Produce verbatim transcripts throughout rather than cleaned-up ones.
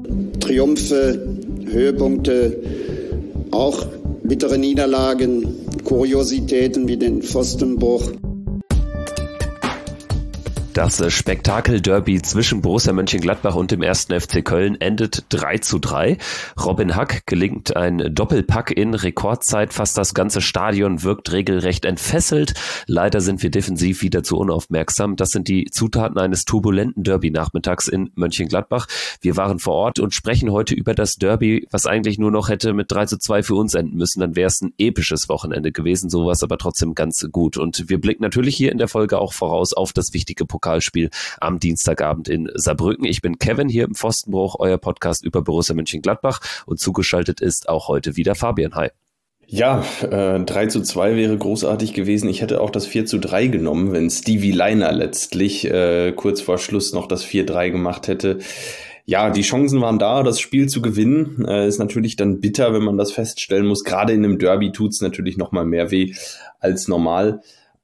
Triumphe, Höhepunkte, auch bittere Niederlagen, Kuriositäten wie den Pfostenbruch. Das Spektakel-Derby zwischen Borussia Mönchengladbach und dem ersten F C Köln endet drei zu drei. Robin Hack gelingt ein Doppelpack in Rekordzeit. Fast das ganze Stadion wirkt regelrecht entfesselt. Leider sind wir defensiv wieder zu unaufmerksam. Das sind die Zutaten eines turbulenten Derby-Nachmittags in Mönchengladbach. Wir waren vor Ort und sprechen heute über das Derby, was eigentlich nur noch hätte mit drei zu zwei für uns enden müssen. Dann wäre es ein episches Wochenende gewesen. So war es aber trotzdem ganz gut. Und wir blicken natürlich hier in der Folge auch voraus auf das wichtige Pokal Pokalspiel am Dienstagabend in Saarbrücken. Ich bin Kevin hier im Pfostenbruch, euer Podcast über Borussia Mönchengladbach, und zugeschaltet ist auch heute wieder Fabian. Hi. Ja, äh, drei zu zwei wäre großartig gewesen. Ich hätte auch das vier zu drei genommen, wenn Stevie Lainer letztlich äh, kurz vor Schluss noch das vier drei gemacht hätte. Ja, die Chancen waren da, das Spiel zu gewinnen. Äh, ist natürlich dann bitter, wenn man das feststellen muss. Gerade in einem Derby tut es natürlich noch mal mehr weh als normal.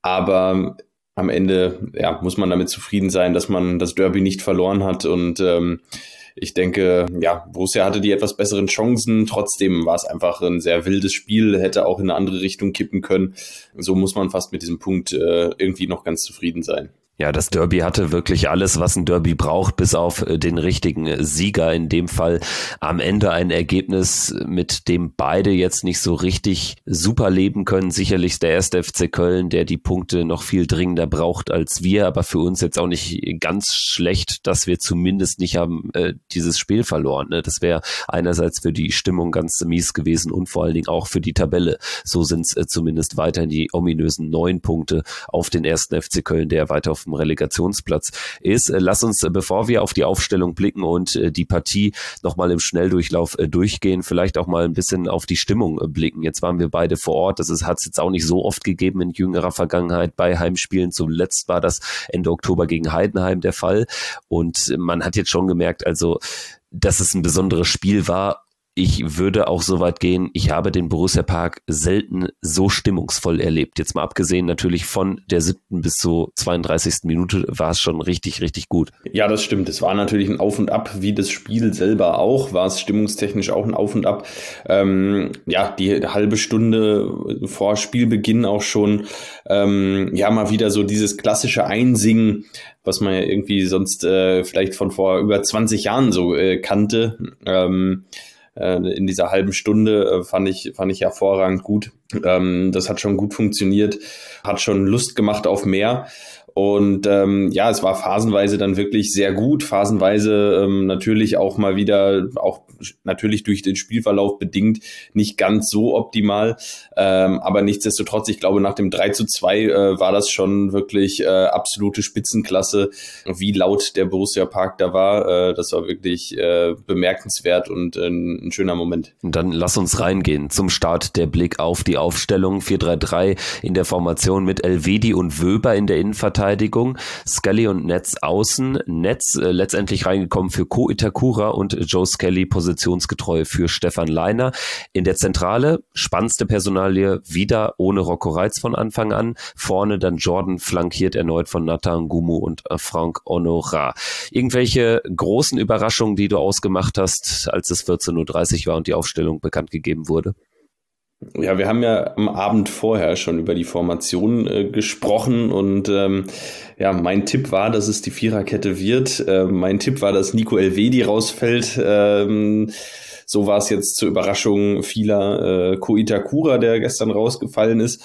Aber am Ende ja, muss man damit zufrieden sein, dass man das Derby nicht verloren hat. Und ähm, ich denke, ja, Borussia hatte die etwas besseren Chancen. Trotzdem war es einfach ein sehr wildes Spiel, hätte auch in eine andere Richtung kippen können. So muss man fast mit diesem Punkt äh, irgendwie noch ganz zufrieden sein. Ja, das Derby hatte wirklich alles, was ein Derby braucht, bis auf den richtigen Sieger. In dem Fall am Ende ein Ergebnis, mit dem beide jetzt nicht so richtig super leben können. Sicherlich der erste F C Köln, der die Punkte noch viel dringender braucht als wir, aber für uns jetzt auch nicht ganz schlecht, dass wir zumindest nicht haben äh, dieses Spiel verloren. Ne? Das wäre einerseits für die Stimmung ganz mies gewesen und vor allen Dingen auch für die Tabelle. So sind es äh, zumindest weiterhin die ominösen neun Punkte auf den ersten F C Köln, der weiter auf dem Relegationsplatz ist. Lass uns, bevor wir auf die Aufstellung blicken und die Partie nochmal im Schnelldurchlauf durchgehen, vielleicht auch mal ein bisschen auf die Stimmung blicken. Jetzt waren wir beide vor Ort. Das hat es jetzt auch nicht so oft gegeben in jüngerer Vergangenheit bei Heimspielen. Zuletzt war das Ende Oktober gegen Heidenheim der Fall. Und man hat jetzt schon gemerkt, also, dass es ein besonderes Spiel war. Ich würde auch so weit gehen, ich habe den Borussia Park selten so stimmungsvoll erlebt. Jetzt mal abgesehen natürlich von der siebten bis zur zweiunddreißigsten Minute war es schon richtig, richtig gut. Ja, das stimmt. Es war natürlich ein Auf und Ab, wie das Spiel selber auch. War es stimmungstechnisch auch ein Auf und Ab. Ähm, ja, die halbe Stunde vor Spielbeginn auch schon, ähm, ja, mal wieder so dieses klassische Einsingen, was man ja irgendwie sonst äh, vielleicht von vor über zwanzig Jahren so äh, kannte. Ähm, In dieser halben Stunde fand ich, fand ich hervorragend gut. Das hat schon gut funktioniert, hat schon Lust gemacht auf mehr. Und ähm, ja, es war phasenweise dann wirklich sehr gut, phasenweise ähm, natürlich auch mal wieder, auch natürlich durch den Spielverlauf bedingt, nicht ganz so optimal. Ähm, aber nichtsdestotrotz, ich glaube, nach dem drei zu zwei äh, war das schon wirklich äh, absolute Spitzenklasse, wie laut der Borussia Park da war. Äh, das war wirklich äh, bemerkenswert und äh, ein schöner Moment. Dann lass uns reingehen. Zum Start der Blick auf die Aufstellung. vier drei drei in der Formation mit Elvedi und Wöber in der Innenverteidigung. Skelly und Netz außen. Netz äh, letztendlich reingekommen für Ko Itakura und Joe Skelly positionsgetreu für Stefan Lainer. In der Zentrale spannendste Personalie wieder ohne Rocco Reitz von Anfang an. Vorne dann Jordan, flankiert erneut von Nathan Gumu und äh, Frank Honorat. Irgendwelche großen Überraschungen, die du ausgemacht hast, als es vierzehn Uhr dreißig war und die Aufstellung bekannt gegeben wurde? Ja, wir haben ja am Abend vorher schon über die Formation äh, gesprochen und ähm, ja, mein Tipp war, dass es die Viererkette wird. Äh, mein Tipp war, dass Nico Elvedi rausfällt. Ähm, so war es jetzt zur Überraschung vieler. Äh, Ko Itakura, der gestern rausgefallen ist.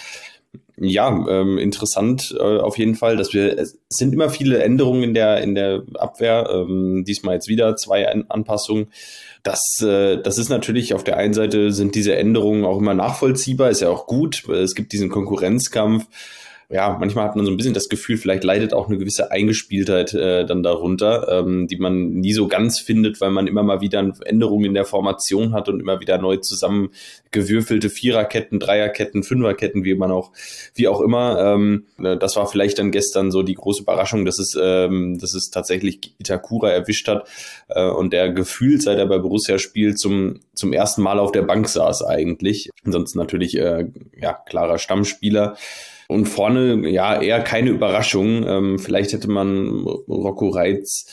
Ja, ähm, interessant äh, auf jeden Fall, dass wir, es sind immer viele Änderungen in der in der Abwehr, ähm, diesmal jetzt wieder zwei An- Anpassungen. Das, äh, das ist natürlich, auf der einen Seite sind diese Änderungen auch immer nachvollziehbar, ist ja auch gut, es gibt diesen Konkurrenzkampf. Ja, manchmal hat man so ein bisschen das Gefühl, vielleicht leidet auch eine gewisse Eingespieltheit äh, dann darunter, ähm, die man nie so ganz findet, weil man immer mal wieder Änderungen in der Formation hat und immer wieder neu zusammengewürfelte Viererketten, Dreierketten, Fünferketten, wie man auch, wie auch immer. Ähm, das war vielleicht dann gestern so die große Überraschung, dass es, ähm, dass es tatsächlich Itakura erwischt hat äh, und der gefühlt, seit er bei Borussia spielt, zum zum ersten Mal auf der Bank saß eigentlich. Ansonsten natürlich äh, ja klarer Stammspieler. Und vorne, ja, eher keine Überraschung. Ähm, vielleicht hätte man Rocco Reitz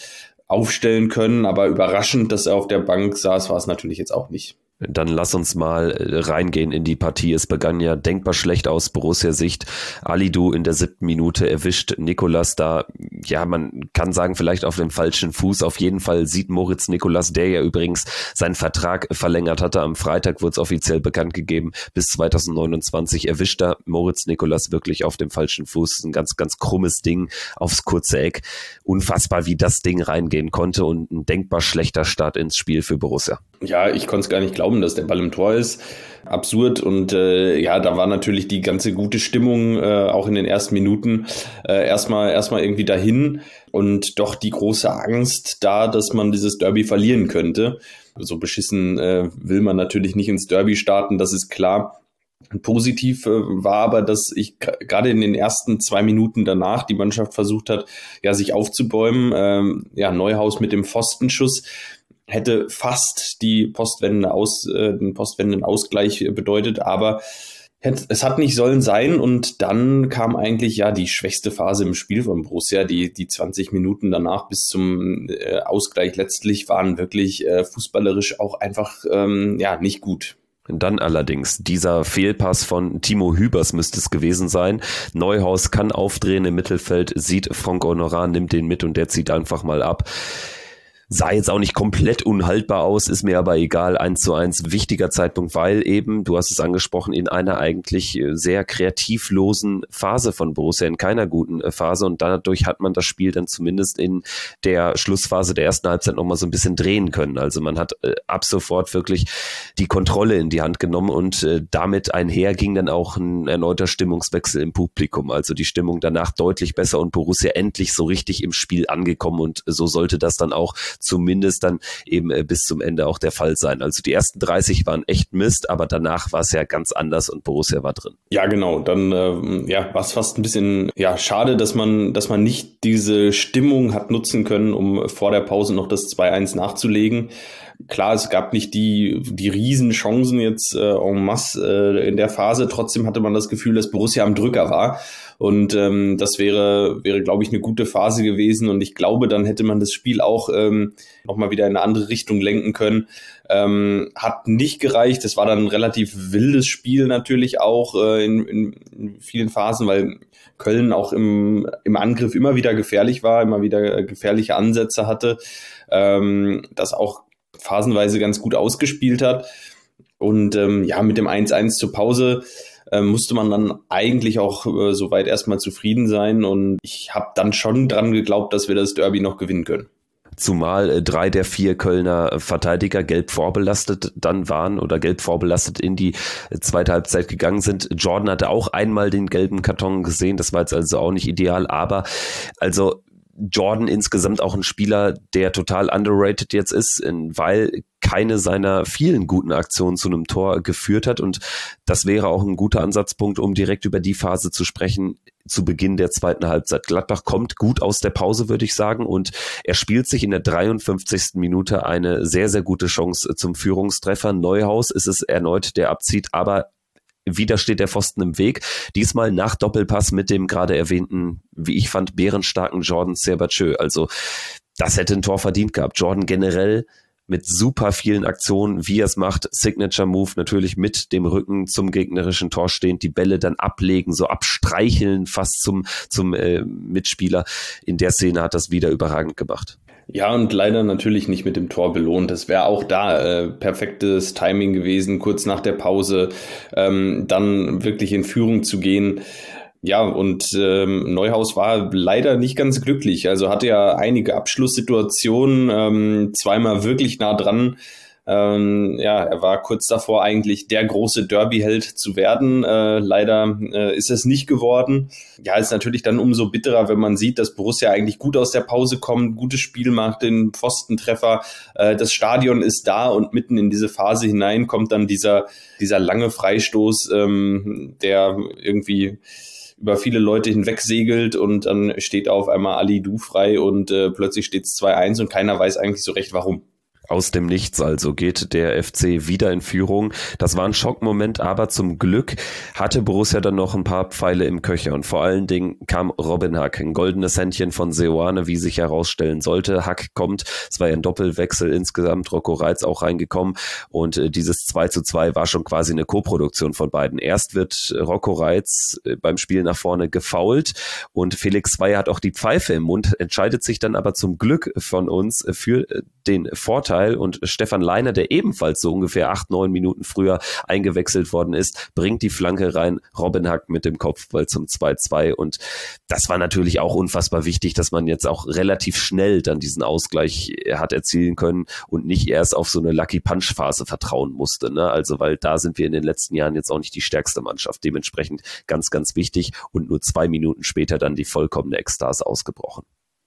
aufstellen können, aber überraschend, dass er auf der Bank saß, war es natürlich jetzt auch nicht. Dann lass uns mal reingehen in die Partie. Es begann ja denkbar schlecht aus Borussia-Sicht. Alidou in der siebten Minute erwischt Nicolas da, ja, man kann sagen, vielleicht auf dem falschen Fuß. Auf jeden Fall sieht Moritz Nicolas, der ja übrigens seinen Vertrag verlängert hatte. Am Freitag wurde es offiziell bekannt gegeben. Bis zwanzig neunundzwanzig erwischt da Moritz Nicolas wirklich auf dem falschen Fuß. Ein ganz, ganz krummes Ding aufs kurze Eck. Unfassbar, wie das Ding reingehen konnte und ein denkbar schlechter Start ins Spiel für Borussia. Ja, ich konnte es gar nicht glauben, dass der Ball im Tor ist. Absurd. Und äh, ja, da war natürlich die ganze gute Stimmung äh, auch in den ersten Minuten äh, erstmal erstmal irgendwie dahin und doch die große Angst da, dass man dieses Derby verlieren könnte. So beschissen äh, will man natürlich nicht ins Derby starten, das ist klar. Positiv äh, war aber, dass ich g- gerade in den ersten zwei Minuten danach die Mannschaft versucht hat, ja, sich aufzubäumen. Ähm, ja, Neuhaus mit dem Pfostenschuss hätte fast die postwendende Aus, äh, den postwendenden Ausgleich bedeutet, aber es hat nicht sollen sein und dann kam eigentlich ja die schwächste Phase im Spiel von Borussia. Die, die zwanzig Minuten danach bis zum äh, Ausgleich letztlich waren wirklich äh, fußballerisch auch einfach ähm, ja nicht gut. Dann allerdings dieser Fehlpass von Timo Hübers müsste es gewesen sein. Neuhaus kann aufdrehen im Mittelfeld, sieht Franck Honorat, nimmt den mit und der zieht einfach mal ab. Sah jetzt auch nicht komplett unhaltbar aus, ist mir aber egal, eins zu eins, wichtiger Zeitpunkt, weil eben, du hast es angesprochen, in einer eigentlich sehr kreativlosen Phase von Borussia, in keiner guten Phase und dadurch hat man das Spiel dann zumindest in der Schlussphase der ersten Halbzeit nochmal so ein bisschen drehen können. Also man hat äh, ab sofort wirklich die Kontrolle in die Hand genommen und äh, damit einher ging dann auch ein erneuter Stimmungswechsel im Publikum. Also die Stimmung danach deutlich besser und Borussia endlich so richtig im Spiel angekommen und so sollte das dann auch zumindest dann eben äh, bis zum Ende auch der Fall sein. Also die ersten dreißig waren echt Mist, aber danach war es ja ganz anders und Borussia war drin. Ja, genau. Dann äh, ja, war es fast ein bisschen ja schade, dass man, dass man nicht diese Stimmung hat nutzen können, um vor der Pause noch das zwei eins nachzulegen. Klar, es gab nicht die, die Riesenchancen jetzt äh, en masse äh, in der Phase. Trotzdem hatte man das Gefühl, dass Borussia am Drücker war. Und ähm, das wäre, wäre, glaube ich, eine gute Phase gewesen. Und ich glaube, dann hätte man das Spiel auch ähm, nochmal wieder in eine andere Richtung lenken können. Ähm, hat nicht gereicht. Es war dann ein relativ wildes Spiel natürlich auch äh, in, in vielen Phasen, weil Köln auch im, im Angriff immer wieder gefährlich war, immer wieder gefährliche Ansätze hatte. Ähm, das auch phasenweise ganz gut ausgespielt hat. Und ähm, ja, mit dem eins eins zur Pause äh, musste man dann eigentlich auch äh, soweit erstmal zufrieden sein. Und ich habe dann schon dran geglaubt, dass wir das Derby noch gewinnen können. Zumal äh, drei der vier Kölner Verteidiger gelb vorbelastet dann waren oder gelb vorbelastet in die äh, zweite Halbzeit gegangen sind. Jordan hatte auch einmal den gelben Karton gesehen, das war jetzt also auch nicht ideal, aber also Jordan insgesamt auch ein Spieler, der total underrated jetzt ist, weil keine seiner vielen guten Aktionen zu einem Tor geführt hat und das wäre auch ein guter Ansatzpunkt, um direkt über die Phase zu sprechen, zu Beginn der zweiten Halbzeit. Gladbach kommt gut aus der Pause, würde ich sagen, und er spielt sich in der dreiundfünfzigsten Minute eine sehr, sehr gute Chance zum Führungstreffer. Neuhaus ist es erneut, der abzieht, aber wieder steht der Pfosten im Weg. Diesmal nach Doppelpass mit dem gerade erwähnten, wie ich fand, bärenstarken Jordan Sierbatschö. Also das hätte ein Tor verdient gehabt. Jordan generell mit super vielen Aktionen, wie er es macht. Signature Move natürlich mit dem Rücken zum gegnerischen Tor stehend, die Bälle dann ablegen, so abstreicheln fast zum, zum äh, Mitspieler. In der Szene hat das wieder überragend gemacht. Ja, und leider natürlich nicht mit dem Tor belohnt. Das wäre auch da äh, perfektes Timing gewesen, kurz nach der Pause ähm, dann wirklich in Führung zu gehen. Ja, und ähm, Neuhaus war leider nicht ganz glücklich. Also hatte ja einige Abschlusssituationen, ähm, zweimal wirklich nah dran. Ähm, ja, er war kurz davor, eigentlich der große Derby-Held zu werden. Äh, leider äh, ist es nicht geworden. Ja, ist natürlich dann umso bitterer, wenn man sieht, dass Borussia eigentlich gut aus der Pause kommt, gutes Spiel macht, den Pfostentreffer. Äh, das Stadion ist da und mitten in diese Phase hinein kommt dann dieser, dieser lange Freistoß, ähm, der irgendwie über viele Leute hinweg segelt und dann steht auf einmal Alidou frei und äh, plötzlich steht es zwei eins und keiner weiß eigentlich so recht, warum. Aus dem Nichts also geht der F C wieder in Führung. Das war ein Schockmoment, aber zum Glück hatte Borussia dann noch ein paar Pfeile im Köcher und vor allen Dingen kam Robin Hack, ein goldenes Händchen von Seoane, wie sich herausstellen sollte. Hack kommt, es war ja ein Doppelwechsel insgesamt, Rocco Reitz auch reingekommen und äh, dieses zwei zu zwei war schon quasi eine Koproduktion von beiden. Erst wird Rocco Reitz äh, beim Spiel nach vorne gefoult und Felix Zweier hat auch die Pfeife im Mund, entscheidet sich dann aber zum Glück von uns für äh, den Vorteil und Stefan Leiner, der ebenfalls so ungefähr acht, neun Minuten früher eingewechselt worden ist, bringt die Flanke rein, Robin Hack mit dem Kopfball zum zwei zwei und das war natürlich auch unfassbar wichtig, dass man jetzt auch relativ schnell dann diesen Ausgleich hat erzielen können und nicht erst auf so eine Lucky-Punch-Phase vertrauen musste, ne? Also weil da sind wir in den letzten Jahren jetzt auch nicht die stärkste Mannschaft, dementsprechend ganz, ganz wichtig und nur zwei Minuten später dann die vollkommene Ekstase ausgebrochen.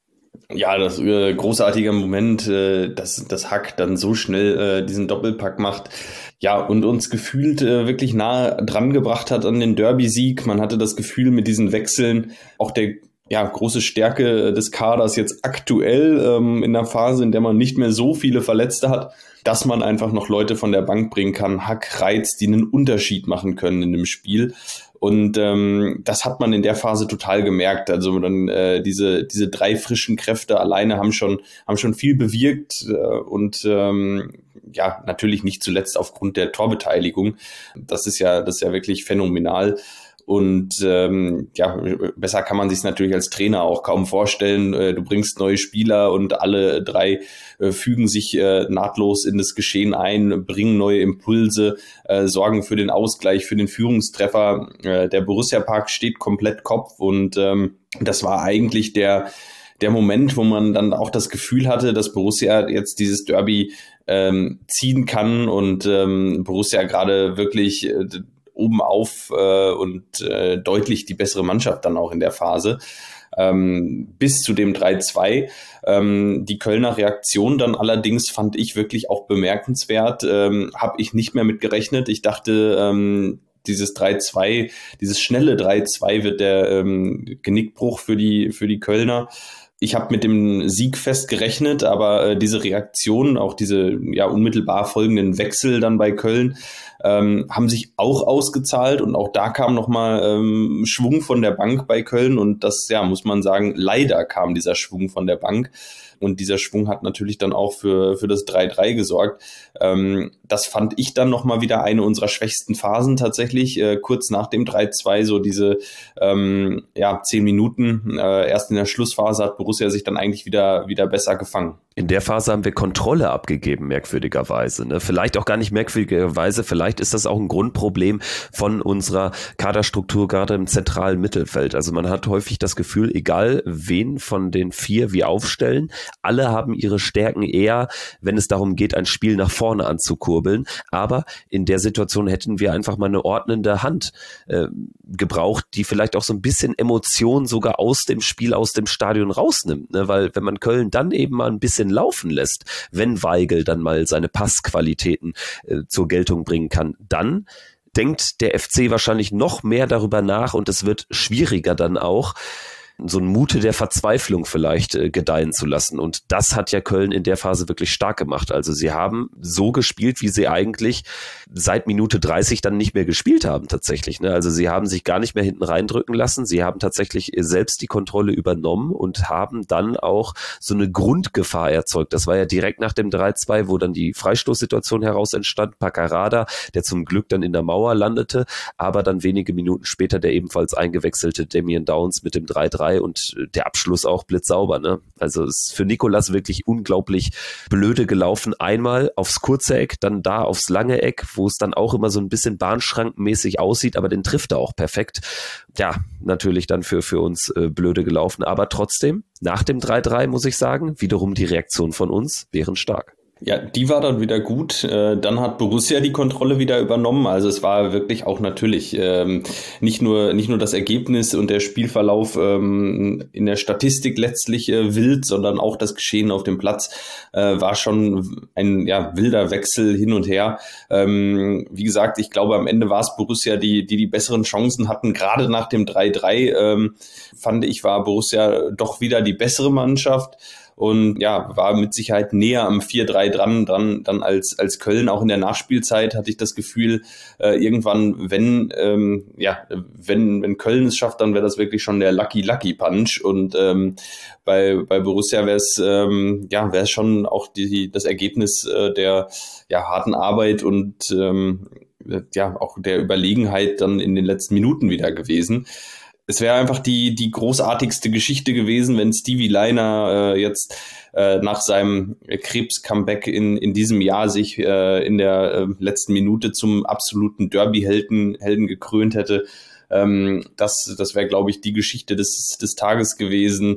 Ja, das äh, großartige Moment, äh, dass das Hack dann so schnell äh, diesen Doppelpack macht, ja, und uns gefühlt äh, wirklich nah dran gebracht hat an den Derby-Sieg. Man hatte das Gefühl mit diesen Wechseln, auch der ja, große Stärke des Kaders jetzt aktuell ähm, in der Phase, in der man nicht mehr so viele Verletzte hat, dass man einfach noch Leute von der Bank bringen kann, Hack, Reitz, die einen Unterschied machen können in dem Spiel. Und ähm, das hat man in der Phase total gemerkt. Also dann äh, diese diese drei frischen Kräfte alleine haben schon haben schon viel bewirkt äh, und ähm, ja natürlich nicht zuletzt aufgrund der Torbeteiligung. Das ist ja das ist ja wirklich phänomenal. Und ähm, ja, besser kann man sich es natürlich als Trainer auch kaum vorstellen. Äh, du bringst neue Spieler und alle drei äh, fügen sich äh, nahtlos in das Geschehen ein, bringen neue Impulse, äh, sorgen für den Ausgleich, für den Führungstreffer. Äh, der Borussia Park steht komplett Kopf und ähm, das war eigentlich der der Moment, wo man dann auch das Gefühl hatte, dass Borussia jetzt dieses Derby ähm, ziehen kann und ähm, Borussia gerade wirklich äh, oben auf äh, und äh, deutlich die bessere Mannschaft dann auch in der Phase. Ähm, bis zu dem drei zwei. Ähm, die Kölner Reaktion dann allerdings fand ich wirklich auch bemerkenswert. Ähm, habe ich nicht mehr mit gerechnet. Ich dachte, ähm, dieses drei zwei, dieses schnelle drei zwei wird der ähm, Genickbruch für die, für die Kölner. Ich habe mit dem Sieg fest gerechnet, aber äh, diese Reaktion, auch diese ja unmittelbar folgenden Wechsel dann bei Köln, ähm, haben sich auch ausgezahlt und auch da kam nochmal ähm, Schwung von der Bank bei Köln und das, ja, muss man sagen, leider kam dieser Schwung von der Bank. Und dieser Schwung hat natürlich dann auch für, für das drei drei gesorgt. Ähm, das fand ich dann nochmal wieder eine unserer schwächsten Phasen tatsächlich. Äh, kurz nach dem drei zwei, so diese ähm, ja, zehn Minuten. Äh, erst in der Schlussphase hat Borussia sich dann eigentlich wieder, wieder besser gefangen. In der Phase haben wir Kontrolle abgegeben, merkwürdigerweise. Ne? Vielleicht auch gar nicht merkwürdigerweise, vielleicht ist das auch ein Grundproblem von unserer Kaderstruktur, gerade im zentralen Mittelfeld. Also man hat häufig das Gefühl, egal wen von den vier wir aufstellen, alle haben ihre Stärken eher, wenn es darum geht, ein Spiel nach vorne anzukurbeln. Aber in der Situation hätten wir einfach mal eine ordnende Hand äh, gebraucht, die vielleicht auch so ein bisschen Emotion sogar aus dem Spiel, aus dem Stadion rausnimmt. Ne? Weil wenn man Köln dann eben mal ein bisschen laufen lässt, wenn Weigl dann mal seine Passqualitäten äh, zur Geltung bringen kann, dann denkt der F C wahrscheinlich noch mehr darüber nach und es wird schwieriger dann auch, so ein Mute der Verzweiflung vielleicht äh, gedeihen zu lassen. Und das hat ja Köln in der Phase wirklich stark gemacht. Also sie haben so gespielt, wie sie eigentlich seit Minute dreißig dann nicht mehr gespielt haben tatsächlich. Ne? Also sie haben sich gar nicht mehr hinten reindrücken lassen. Sie haben tatsächlich selbst die Kontrolle übernommen und haben dann auch so eine Grundgefahr erzeugt. Das war ja direkt nach dem drei zwei, wo dann die Freistoßsituation heraus entstand. Paccarada, der zum Glück dann in der Mauer landete, aber dann wenige Minuten später der ebenfalls eingewechselte Damien Downs mit dem drei drei und der Abschluss auch blitzsauber. Ne? Also es ist für Nicolas wirklich unglaublich blöde gelaufen. Einmal aufs kurze Eck, dann da aufs lange Eck, wo es dann auch immer so ein bisschen bahnschrankenmäßig aussieht, aber den trifft er auch perfekt. Ja, natürlich dann für, für uns äh, blöde gelaufen, aber trotzdem, nach dem drei drei muss ich sagen, wiederum die Reaktion von uns wären stark. Ja, die war dann wieder gut. Dann hat Borussia die Kontrolle wieder übernommen. Also es war wirklich auch natürlich ähm, nicht nur nicht nur das Ergebnis und der Spielverlauf ähm, in der Statistik letztlich äh, wild, sondern auch das Geschehen auf dem Platz äh, war schon ein ja wilder Wechsel hin und her. Ähm, wie gesagt, ich glaube, am Ende war es Borussia, die die die besseren Chancen hatten. Gerade nach dem drei drei ähm, fand ich, war Borussia doch wieder die bessere Mannschaft. und ja, war mit Sicherheit näher am vier drei dran, dran dann als, als Köln. Auch in der Nachspielzeit hatte ich das Gefühl, äh, irgendwann, wenn, ähm, ja, wenn, wenn Köln es schafft, dann wäre das wirklich schon der Lucky Lucky Punch und ähm, bei, bei Borussia wäre es, ähm, ja, wäre es schon auch die, das Ergebnis äh, der, ja, harten Arbeit und, ähm, ja, auch der Überlegenheit dann in den letzten Minuten wieder gewesen. Es wäre einfach die, die großartigste Geschichte gewesen, wenn Stevie Lainer äh, jetzt äh, nach seinem Krebs-Comeback in, in diesem Jahr sich äh, in der äh, letzten Minute zum absoluten Derby-Helden Helden gekrönt hätte. Ähm, das das wäre, glaube ich, die Geschichte des, des Tages gewesen.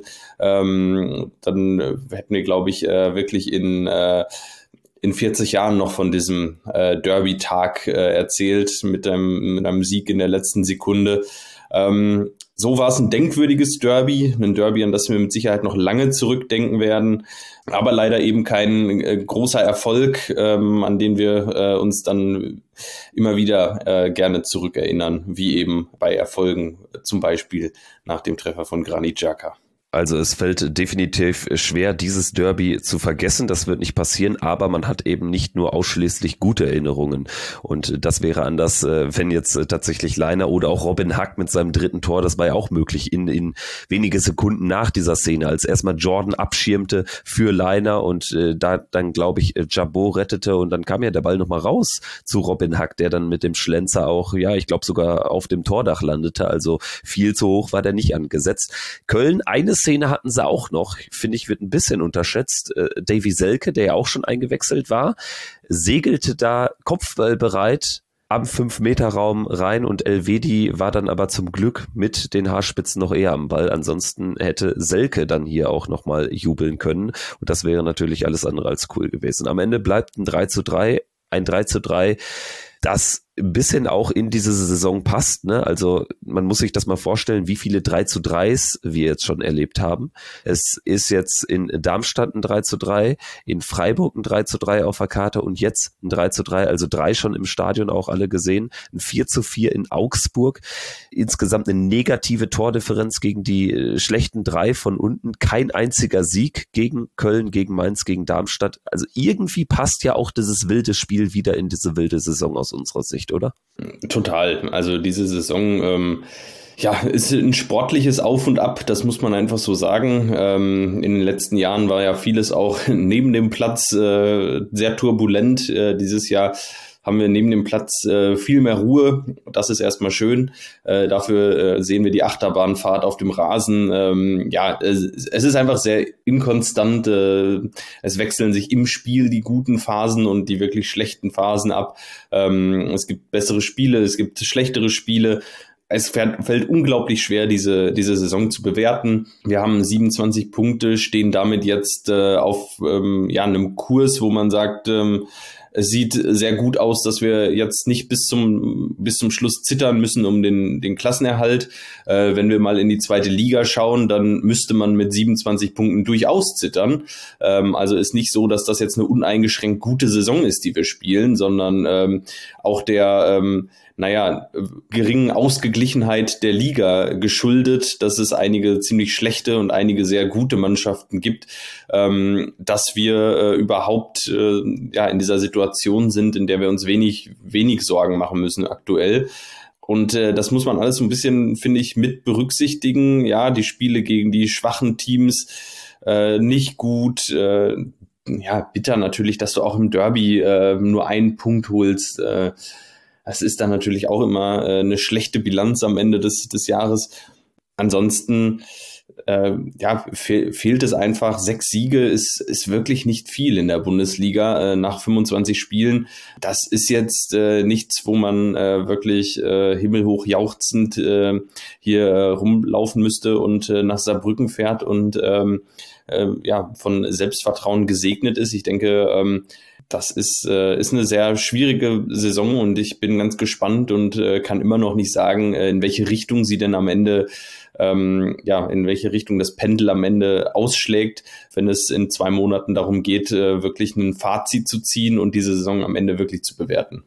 Ähm, dann äh, hätten wir, glaube ich, äh, wirklich in äh, in vierzig Jahren noch von diesem äh, Derby-Tag äh, erzählt mit einem, mit einem Sieg in der letzten Sekunde. Ähm, so war es ein denkwürdiges Derby, ein Derby, an das wir mit Sicherheit noch lange zurückdenken werden, aber leider eben kein äh, großer Erfolg, ähm, an den wir äh, uns dann immer wieder äh, gerne zurückerinnern, wie eben bei Erfolgen, zum Beispiel nach dem Treffer von Granit Xhaka. Also es fällt definitiv schwer, dieses Derby zu vergessen. Das wird nicht passieren, aber man hat eben nicht nur ausschließlich gute Erinnerungen. Und das wäre anders, wenn jetzt tatsächlich Lainer oder auch Robin Hack mit seinem dritten Tor, das war ja auch möglich in, in wenige Sekunden nach dieser Szene, als erstmal Jordan abschirmte für Lainer und äh, da dann, glaube ich, Jabot rettete und dann kam ja der Ball nochmal raus zu Robin Hack, der dann mit dem Schlenzer auch, ja, ich glaube sogar auf dem Tordach landete. Also viel zu hoch war der nicht angesetzt. Köln, eines Szene hatten sie auch noch, finde ich, wird ein bisschen unterschätzt. Äh, Davy Selke, der ja auch schon eingewechselt war, segelte da kopfballbereit am fünf Meter Raum rein und Elvedi war dann aber zum Glück mit den Haarspitzen noch eher am Ball. Ansonsten hätte Selke dann hier auch nochmal jubeln können und das wäre natürlich alles andere als cool gewesen. Am Ende bleibt ein drei zu drei, ein drei zu drei, das ein bisschen auch in diese Saison passt, ne? Also man muss sich das mal vorstellen, wie viele drei zu dreis wir jetzt schon erlebt haben. Es ist jetzt in Darmstadt ein drei zu drei, in Freiburg ein drei zu drei auf der Karte und jetzt ein drei zu drei, also drei schon im Stadion auch alle gesehen, ein vier zu vier in Augsburg. Insgesamt eine negative Tordifferenz gegen die schlechten drei von unten, kein einziger Sieg gegen Köln, gegen Mainz, gegen Darmstadt. Also irgendwie passt ja auch dieses wilde Spiel wieder in diese wilde Saison aus unserer Sicht, oder? Total. Also diese Saison ähm, ja, ist ein sportliches Auf und Ab, das muss man einfach so sagen. Ähm, in den letzten Jahren war ja vieles auch neben dem Platz äh, sehr turbulent. Äh, dieses Jahr haben wir neben dem Platz äh, viel mehr Ruhe. Das ist erstmal schön. Äh, dafür äh, sehen wir die Achterbahnfahrt auf dem Rasen. Ähm, ja, es, es ist einfach sehr inkonstant. Äh, es wechseln sich im Spiel die guten Phasen und die wirklich schlechten Phasen ab. Ähm, es gibt bessere Spiele, es gibt schlechtere Spiele. Es fällt unglaublich schwer, diese, diese Saison zu bewerten. Wir haben siebenundzwanzig Punkte, stehen damit jetzt äh, auf ähm, ja, einem Kurs, wo man sagt, ähm, es sieht sehr gut aus, dass wir jetzt nicht bis zum bis zum Schluss zittern müssen um den den Klassenerhalt. Äh, wenn wir mal in die zweite Liga schauen, dann müsste man mit siebenundzwanzig Punkten durchaus zittern. Ähm, also ist nicht so, dass das jetzt eine uneingeschränkt gute Saison ist, die wir spielen, sondern ähm, auch der ähm, naja, geringen Ausgeglichenheit der Liga geschuldet, dass es einige ziemlich schlechte und einige sehr gute Mannschaften gibt, ähm, dass wir äh, überhaupt äh, ja in dieser Situation sind, in der wir uns wenig wenig Sorgen machen müssen aktuell. Und äh, das muss man alles so ein bisschen, finde ich, mit berücksichtigen. Ja, die Spiele gegen die schwachen Teams äh, nicht gut. Äh, ja, bitter natürlich, dass du auch im Derby äh, nur einen Punkt holst. Äh, Das ist dann natürlich auch immer äh, eine schlechte Bilanz am Ende des, des Jahres. Ansonsten äh, ja, fe- fehlt es einfach. Sechs Siege ist, ist wirklich nicht viel in der Bundesliga äh, nach fünfundzwanzig Spielen. Das ist jetzt äh, nichts, wo man äh, wirklich äh, himmelhoch jauchzend äh, hier äh, rumlaufen müsste und äh, nach Saarbrücken fährt und ähm, äh, ja, von Selbstvertrauen gesegnet ist. Ich denke, ähm, Das ist, äh, ist eine sehr schwierige Saison und ich bin ganz gespannt und äh, kann immer noch nicht sagen, äh, in welche Richtung sie denn am Ende, ähm, ja, in welche Richtung das Pendel am Ende ausschlägt, wenn es in zwei Monaten darum geht, äh, wirklich ein Fazit zu ziehen und diese Saison am Ende wirklich zu bewerten.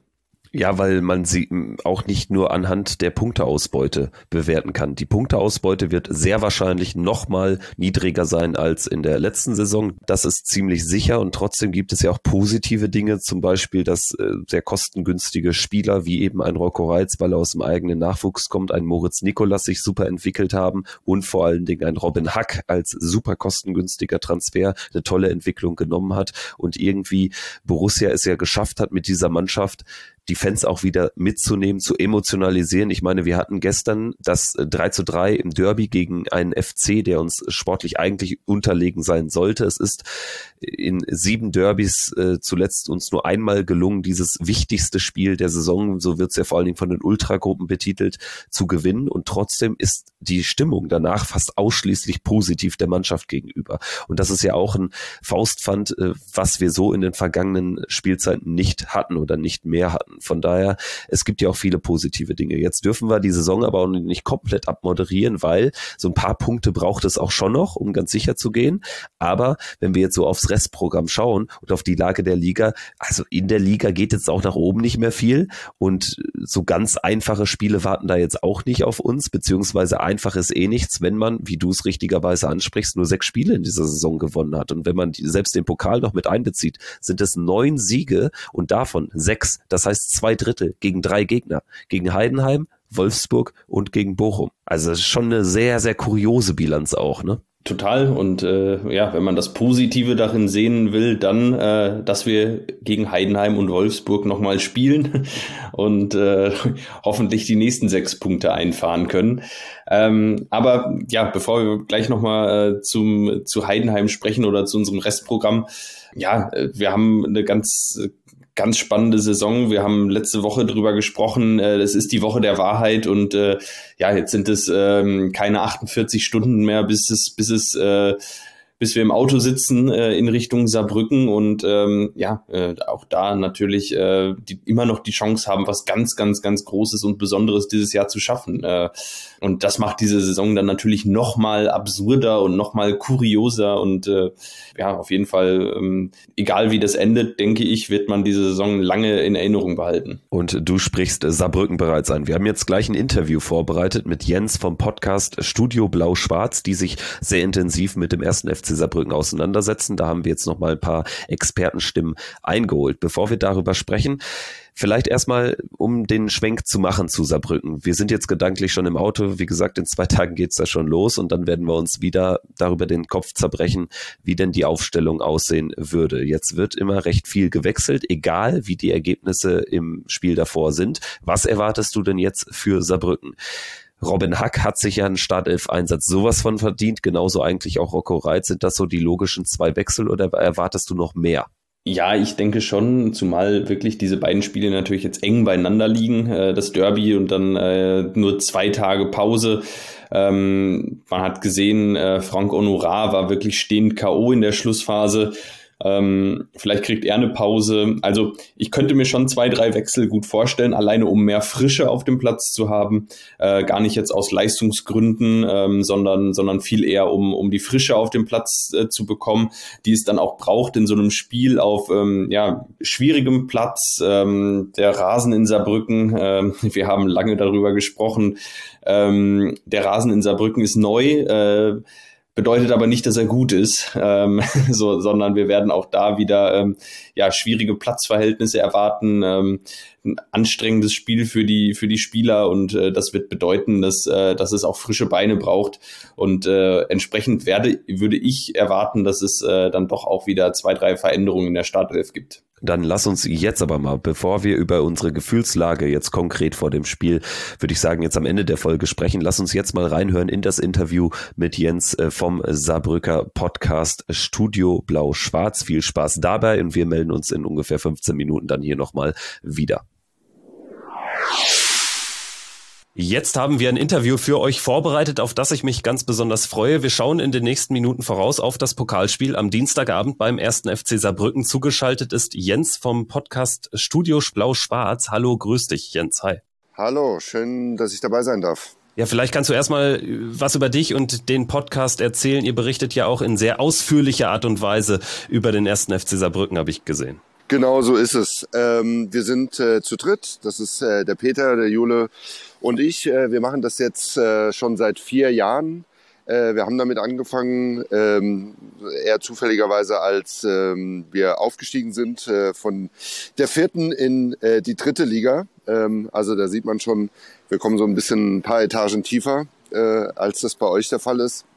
Ja, weil man sie auch nicht nur anhand der Punkteausbeute bewerten kann. Die Punkteausbeute wird sehr wahrscheinlich nochmal niedriger sein als in der letzten Saison. Das ist ziemlich sicher und trotzdem gibt es ja auch positive Dinge, zum Beispiel, dass äh, sehr kostengünstige Spieler wie eben ein Rocco Reitz, weil er aus dem eigenen Nachwuchs kommt, ein Moritz Nicolas sich super entwickelt haben und vor allen Dingen ein Robin Hack als super kostengünstiger Transfer eine tolle Entwicklung genommen hat und irgendwie Borussia es ja geschafft hat, mit dieser Mannschaft die Fans auch wieder mitzunehmen, zu emotionalisieren. Ich meine, wir hatten gestern das drei zu drei im Derby gegen einen F C, der uns sportlich eigentlich unterlegen sein sollte. Es ist in sieben Derbys äh, zuletzt uns nur einmal gelungen, dieses wichtigste Spiel der Saison, so wird es ja vor allen Dingen von den Ultragruppen betitelt, zu gewinnen. Und trotzdem ist die Stimmung danach fast ausschließlich positiv der Mannschaft gegenüber. Und das ist ja auch ein Faustpfand, äh, was wir so in den vergangenen Spielzeiten nicht hatten oder nicht mehr hatten. Von daher, es gibt ja auch viele positive Dinge. Jetzt dürfen wir die Saison aber auch nicht komplett abmoderieren, weil so ein paar Punkte braucht es auch schon noch, um ganz sicher zu gehen. Aber wenn wir jetzt so aufs Restprogramm schauen und auf die Lage der Liga, also in der Liga geht jetzt auch nach oben nicht mehr viel und so ganz einfache Spiele warten da jetzt auch nicht auf uns, beziehungsweise einfach ist eh nichts, wenn man, wie du es richtigerweise ansprichst, nur sechs Spiele in dieser Saison gewonnen hat. Und wenn man selbst den Pokal noch mit einbezieht, sind es neun Siege und davon sechs. Das heißt, zwei Drittel gegen drei Gegner, gegen Heidenheim, Wolfsburg und gegen Bochum. Also das ist schon eine sehr, sehr kuriose Bilanz auch, ne? Total. Und äh, ja, wenn man das Positive darin sehen will, dann, äh, dass wir gegen Heidenheim und Wolfsburg nochmal spielen und äh, hoffentlich die nächsten sechs Punkte einfahren können. Ähm, aber ja, bevor wir gleich nochmal äh, zum zu Heidenheim sprechen oder zu unserem Restprogramm, ja, wir haben eine ganz Ganz spannende Saison. Wir haben letzte Woche drüber gesprochen. Es ist die Woche der Wahrheit und äh, ja, jetzt sind es ähm, keine achtundvierzig Stunden mehr, bis es, bis es, äh, bis wir im Auto sitzen äh, in Richtung Saarbrücken und ähm, ja, äh, auch da natürlich äh, die, immer noch die Chance haben, was ganz, ganz, ganz Großes und Besonderes dieses Jahr zu schaffen. Äh, und das macht diese Saison dann natürlich noch mal absurder und noch mal kurioser und äh, ja, auf jeden Fall, ähm, egal wie das endet, denke ich, wird man diese Saison lange in Erinnerung behalten. Und du sprichst Saarbrücken bereits an. Wir haben jetzt gleich ein Interview vorbereitet mit Jens vom Podcast Studio Blau-Schwarz, die sich sehr intensiv mit dem ersten F C Saarbrücken auseinandersetzen. Da haben wir jetzt noch mal ein paar Expertenstimmen eingeholt. Bevor wir darüber sprechen, vielleicht erstmal, um den Schwenk zu machen zu Saarbrücken. Wir sind jetzt gedanklich schon im Auto. Wie gesagt, in zwei Tagen geht's da schon los und dann werden wir uns wieder darüber den Kopf zerbrechen, wie denn die Aufstellung aussehen würde. Jetzt wird immer recht viel gewechselt, egal wie die Ergebnisse im Spiel davor sind. Was erwartest du denn jetzt für Saarbrücken? Robin Hack hat sich ja einen Startelf-Einsatz sowas von verdient, genauso eigentlich auch Rocco Reitz. Sind das so die logischen zwei Wechsel oder erwartest du noch mehr? Ja, ich denke schon, zumal wirklich diese beiden Spiele natürlich jetzt eng beieinander liegen, äh, das Derby und dann äh, nur zwei Tage Pause. Ähm, man hat gesehen, äh, Frank Honorat war wirklich stehend K O in der Schlussphase. Ähm, vielleicht kriegt er eine Pause. Also ich könnte mir schon zwei, drei Wechsel gut vorstellen, alleine um mehr Frische auf dem Platz zu haben. Äh, gar nicht jetzt aus Leistungsgründen, ähm, sondern, sondern viel eher, um, um die Frische auf dem Platz äh, zu bekommen, die es dann auch braucht in so einem Spiel auf ähm, ja, schwierigem Platz. Ähm, der Rasen in Saarbrücken, äh, wir haben lange darüber gesprochen, ähm, der Rasen in Saarbrücken ist neu, äh, bedeutet aber nicht, dass er gut ist, ähm, so, sondern wir werden auch da wieder ähm, ja, schwierige Platzverhältnisse erwarten, ähm, ein anstrengendes Spiel für die für die Spieler und äh, das wird bedeuten, dass äh, dass es auch frische Beine braucht und äh, entsprechend werde würde ich erwarten, dass es äh, dann doch auch wieder zwei, drei Veränderungen in der Startelf gibt. Dann lass uns jetzt aber mal, bevor wir über unsere Gefühlslage jetzt konkret vor dem Spiel, würde ich sagen, jetzt am Ende der Folge sprechen, lass uns jetzt mal reinhören in das Interview mit Jens vom Saarbrücker Podcast Studio Blau-Schwarz. Viel Spaß dabei und wir melden uns in ungefähr fünfzehn Minuten dann hier nochmal wieder. Jetzt haben wir ein Interview für euch vorbereitet, auf das ich mich ganz besonders freue. Wir schauen in den nächsten Minuten voraus auf das Pokalspiel am Dienstagabend beim ersten F C Saarbrücken. Zugeschaltet ist Jens vom Podcast Studio Blau-Schwarz. Hallo, grüß dich, Jens. Hi. Hallo, schön, dass ich dabei sein darf. Ja, vielleicht kannst du erstmal was über dich und den Podcast erzählen. Ihr berichtet ja auch in sehr ausführlicher Art und Weise über den ersten F C Saarbrücken, habe ich gesehen. Genau so ist es. Ähm, wir sind äh, zu dritt. Das ist äh, der Peter, der Jule und ich. Äh, wir machen das jetzt äh, schon seit vier Jahren. Äh, wir haben damit angefangen, ähm, eher zufälligerweise, als ähm, wir aufgestiegen sind äh, von der vierten in äh, die dritte Liga. Ähm, also da sieht man schon, wir kommen so ein bisschen ein paar Etagen tiefer, äh, als das bei euch der Fall ist.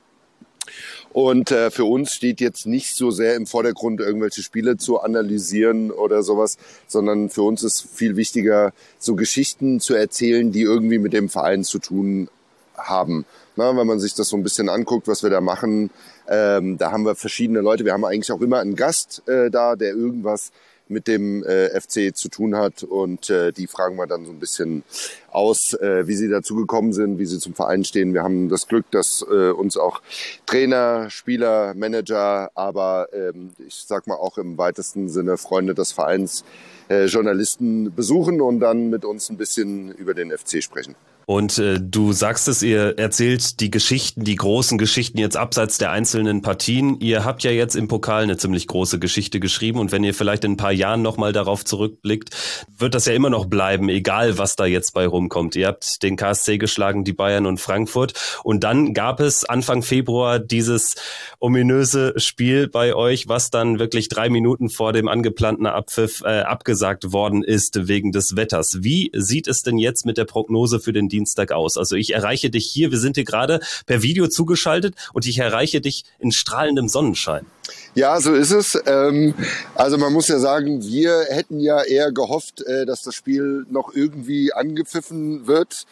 Und äh, für uns steht jetzt nicht so sehr im Vordergrund, irgendwelche Spiele zu analysieren oder sowas, sondern für uns ist viel wichtiger, so Geschichten zu erzählen, die irgendwie mit dem Verein zu tun haben. Na, wenn man sich das so ein bisschen anguckt, was wir da machen, ähm, da haben wir verschiedene Leute. Wir haben eigentlich auch immer einen Gast äh, da, der irgendwas mit dem äh, F C zu tun hat, und äh, die fragen wir dann so ein bisschen aus, äh, wie sie dazu gekommen sind, wie sie zum Verein stehen. Wir haben das Glück, dass äh, uns auch Trainer, Spieler, Manager, aber ähm, ich sag mal auch im weitesten Sinne Freunde des Vereins, äh, Journalisten besuchen und dann mit uns ein bisschen über den F C sprechen. Und äh, du sagst es, ihr erzählt die Geschichten, die großen Geschichten jetzt abseits der einzelnen Partien. Ihr habt ja jetzt im Pokal eine ziemlich große Geschichte geschrieben, und wenn ihr vielleicht in ein paar Jahren nochmal darauf zurückblickt, wird das ja immer noch bleiben, egal was da jetzt bei rumkommt. Ihr habt den K S C geschlagen, die Bayern und Frankfurt, und dann gab es Anfang Februar dieses ominöse Spiel bei euch, was dann wirklich drei Minuten vor dem angeplanten Abpfiff äh, abgesagt worden ist wegen des Wetters. Wie sieht es denn jetzt mit der Prognose für den Dienstag aus? Also ich erreiche dich hier, wir sind hier gerade per Video zugeschaltet, und ich erreiche dich in strahlendem Sonnenschein. Ja, so ist es. Ähm, also man muss ja sagen, wir hätten ja eher gehofft, äh, dass das Spiel noch irgendwie angepfiffen wird.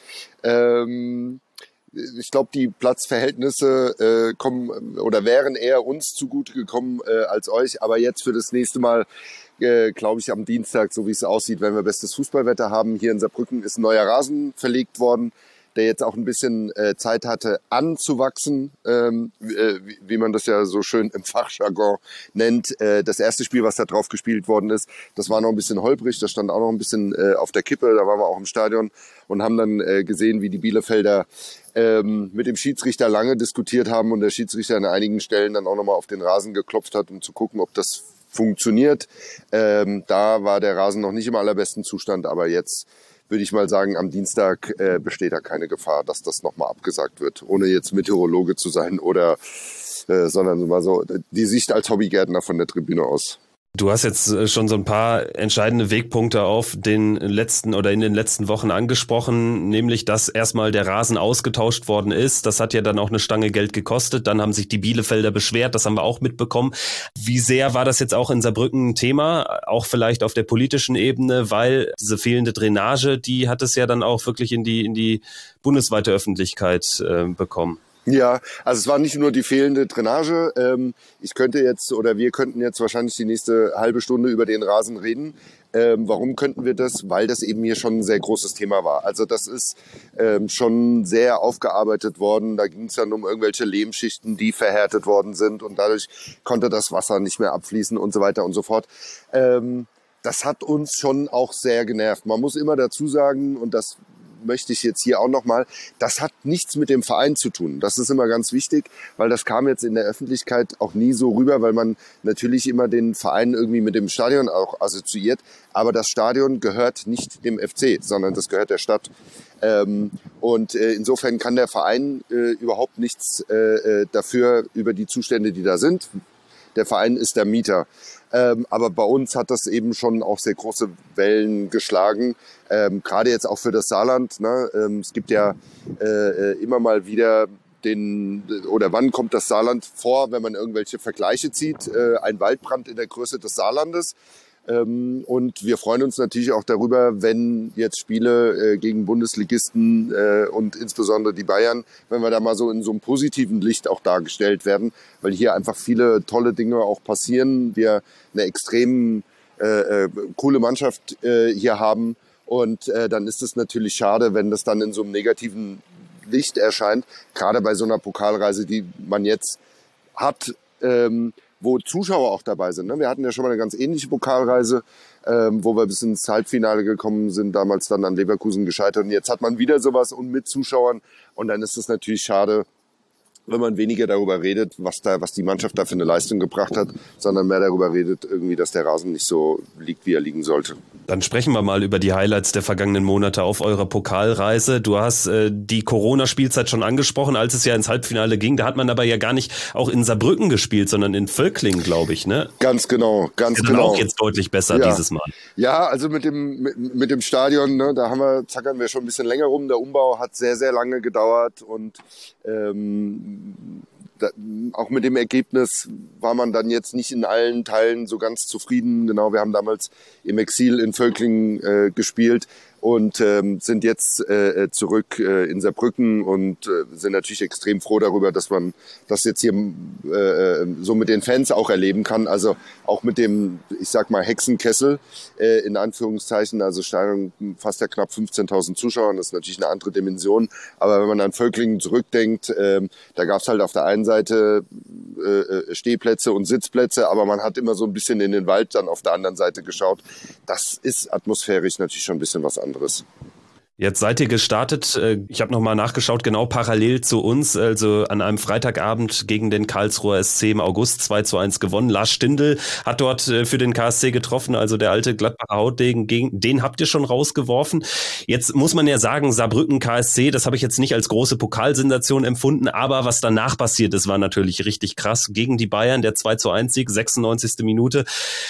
Ähm, ich glaube, die Platzverhältnisse äh, kommen oder wären eher uns zugute gekommen äh, als euch. Aber jetzt für das nächste Mal, äh, glaube ich, am Dienstag, so wie es aussieht, wenn wir bestes Fußballwetter haben. Hier in Saarbrücken ist ein neuer Rasen verlegt worden, der jetzt auch ein bisschen äh, Zeit hatte anzuwachsen, ähm, äh, wie, wie man das ja so schön im Fachjargon nennt. Äh, das erste Spiel, was da drauf gespielt worden ist, das war noch ein bisschen holprig, das stand auch noch ein bisschen äh, auf der Kippe, da waren wir auch im Stadion und haben dann äh, gesehen, wie die Bielefelder ähm, mit dem Schiedsrichter lange diskutiert haben und der Schiedsrichter an einigen Stellen dann auch nochmal auf den Rasen geklopft hat, um zu gucken, ob das funktioniert. Ähm, da war der Rasen noch nicht im allerbesten Zustand, aber jetzt würde ich mal sagen, am Dienstag äh, besteht da keine Gefahr, dass das nochmal abgesagt wird, ohne jetzt Meteorologe zu sein oder, äh, sondern mal so die Sicht als Hobbygärtner von der Tribüne aus. Du hast jetzt schon so ein paar entscheidende Wegpunkte auf den letzten oder in den letzten Wochen angesprochen, nämlich, dass erstmal der Rasen ausgetauscht worden ist. Das hat ja dann auch eine Stange Geld gekostet. Dann haben sich die Bielefelder beschwert, das haben wir auch mitbekommen. Wie sehr war das jetzt auch in Saarbrücken ein Thema, auch vielleicht auf der politischen Ebene, weil diese fehlende Drainage, die hat es ja dann auch wirklich in die, in die bundesweite Öffentlichkeit äh, bekommen. Ja, also es war nicht nur die fehlende Drainage. Ähm, ich könnte jetzt oder wir könnten jetzt wahrscheinlich die nächste halbe Stunde über den Rasen reden. Ähm, warum könnten wir das? Weil das eben hier schon ein sehr großes Thema war. Also das ist ähm, schon sehr aufgearbeitet worden. Da ging es dann um irgendwelche Lehmschichten, die verhärtet worden sind und dadurch konnte das Wasser nicht mehr abfließen und so weiter und so fort. Ähm, das hat uns schon auch sehr genervt. Man muss immer dazu sagen, und das möchte ich jetzt hier auch nochmal, das hat nichts mit dem Verein zu tun. Das ist immer ganz wichtig, weil das kam jetzt in der Öffentlichkeit auch nie so rüber, weil man natürlich immer den Verein irgendwie mit dem Stadion auch assoziiert. Aber das Stadion gehört nicht dem F C, sondern das gehört der Stadt. Ähm, und äh, insofern kann der Verein äh, überhaupt nichts äh, dafür über die Zustände, die da sind. Der Verein ist der Mieter. Ähm, aber bei uns hat das eben schon auch sehr große Wellen geschlagen. Ähm, gerade jetzt auch für das Saarland. Ne? Ähm, es gibt ja äh, immer mal wieder den, oder wann kommt das Saarland vor, wenn man irgendwelche Vergleiche zieht? Äh, ein Waldbrand in der Größe des Saarlandes. Ähm, und wir freuen uns natürlich auch darüber, wenn jetzt Spiele äh, gegen Bundesligisten äh, und insbesondere die Bayern, wenn wir da mal so in so einem positiven Licht auch dargestellt werden, weil hier einfach viele tolle Dinge auch passieren. Wir eine extrem äh, äh, coole Mannschaft äh, hier haben und äh, dann ist es natürlich schade, wenn das dann in so einem negativen Licht erscheint, gerade bei so einer Pokalreise, die man jetzt hat, ähm, wo Zuschauer auch dabei sind. Wir hatten ja schon mal eine ganz ähnliche Pokalreise, ähm, wo wir bis ins Halbfinale gekommen sind, damals dann an Leverkusen gescheitert. Und jetzt hat man wieder sowas und mit Zuschauern. Und dann ist es natürlich schade, wenn man weniger darüber redet, was da, was die Mannschaft da für eine Leistung gebracht hat, sondern mehr darüber redet, irgendwie, dass der Rasen nicht so liegt, wie er liegen sollte. Dann sprechen wir mal über die Highlights der vergangenen Monate auf eurer Pokalreise. Du hast äh, die Corona-Spielzeit schon angesprochen, als es ja ins Halbfinale ging. Da hat man aber ja gar nicht auch in Saarbrücken gespielt, sondern in Völklingen, glaube ich, ne? Ganz genau, ganz ja, dann genau. Auch jetzt deutlich besser ja. dieses Mal. Ja, also mit dem mit, mit dem Stadion, ne, da haben wir zackern wir schon ein bisschen länger rum. Der Umbau hat sehr sehr lange gedauert und ähm, da, auch mit dem Ergebnis war man dann jetzt nicht in allen Teilen so ganz zufrieden. Genau, wir haben damals im Exil in Völklingen äh, gespielt und ähm, sind jetzt äh, zurück äh, in Saarbrücken und äh, sind natürlich extrem froh darüber, dass man das jetzt hier äh, so mit den Fans auch erleben kann. Also auch mit dem, ich sag mal, Hexenkessel äh, in Anführungszeichen, also Stadion fast ja knapp fünfzehntausend Zuschauer, das ist natürlich eine andere Dimension. Aber wenn man an Völklingen zurückdenkt, äh, da gab es halt auf der einen Seite äh, Stehplätze und Sitzplätze, aber man hat immer so ein bisschen in den Wald dann auf der anderen Seite geschaut. Das ist atmosphärisch natürlich schon ein bisschen was anderes. Jetzt seid ihr gestartet, ich habe nochmal nachgeschaut, genau parallel zu uns, also an einem Freitagabend gegen den Karlsruher S C im August zwei zu eins gewonnen. Lars Stindl hat dort für den K S C getroffen, also der alte Gladbacher Hautdegen, gegen den habt ihr schon rausgeworfen. Jetzt muss man ja sagen, Saarbrücken K S C, das habe ich jetzt nicht als große Pokalsensation empfunden, aber was danach passiert ist, war natürlich richtig krass. Gegen die Bayern, der zwei zu eins Sieg, sechsundneunzigste Minute.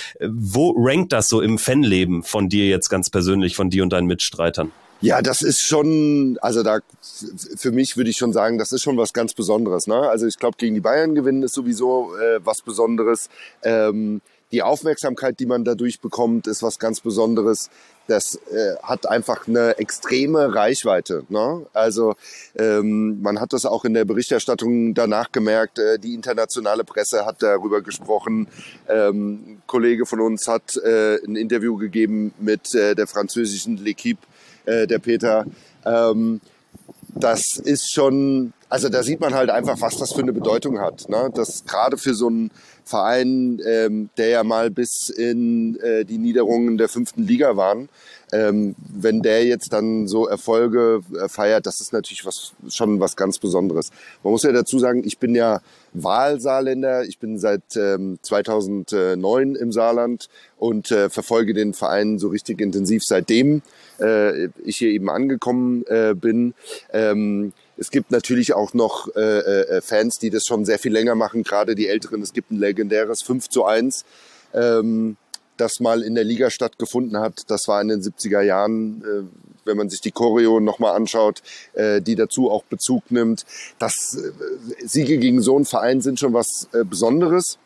Wo rankt das so im Fanleben von dir jetzt ganz persönlich, von dir und deinen Mitstreitern? Ja, das ist schon, also da für mich würde ich schon sagen, das ist schon was ganz Besonderes. Ne? Also ich glaube, gegen die Bayern gewinnen ist sowieso äh, was Besonderes. Ähm, die Aufmerksamkeit, die man dadurch bekommt, ist was ganz Besonderes. Das äh, hat einfach eine extreme Reichweite. Ne? Also ähm, man hat das auch in der Berichterstattung danach gemerkt. Äh, die internationale Presse hat darüber gesprochen. Ähm, ein Kollege von uns hat äh, ein Interview gegeben mit äh, der französischen L'Équipe, der Peter, ähm, das ist schon, also da sieht man halt einfach, was das für eine Bedeutung hat. Ne? Das gerade für so einen Verein, ähm, der ja mal bis in äh, die Niederungen der fünften Liga waren, ähm, wenn der jetzt dann so Erfolge äh, feiert, das ist natürlich was schon was ganz Besonderes. Man muss ja dazu sagen, ich bin ja Wahlsaarländer, ich bin seit ähm, zweitausendneun im Saarland und äh, verfolge den Verein so richtig intensiv seitdem äh, ich hier eben angekommen äh, bin. Ähm, es gibt natürlich auch noch äh, äh, Fans, die das schon sehr viel länger machen, gerade die Älteren. Es gibt ein legendäres fünf zu eins, ähm, das mal in der Liga stattgefunden hat. Das war in den siebziger Jahren, äh, wenn man sich die Choreo nochmal anschaut, äh, die dazu auch Bezug nimmt. Das äh, Siege gegen so einen Verein sind schon was äh, Besonderes.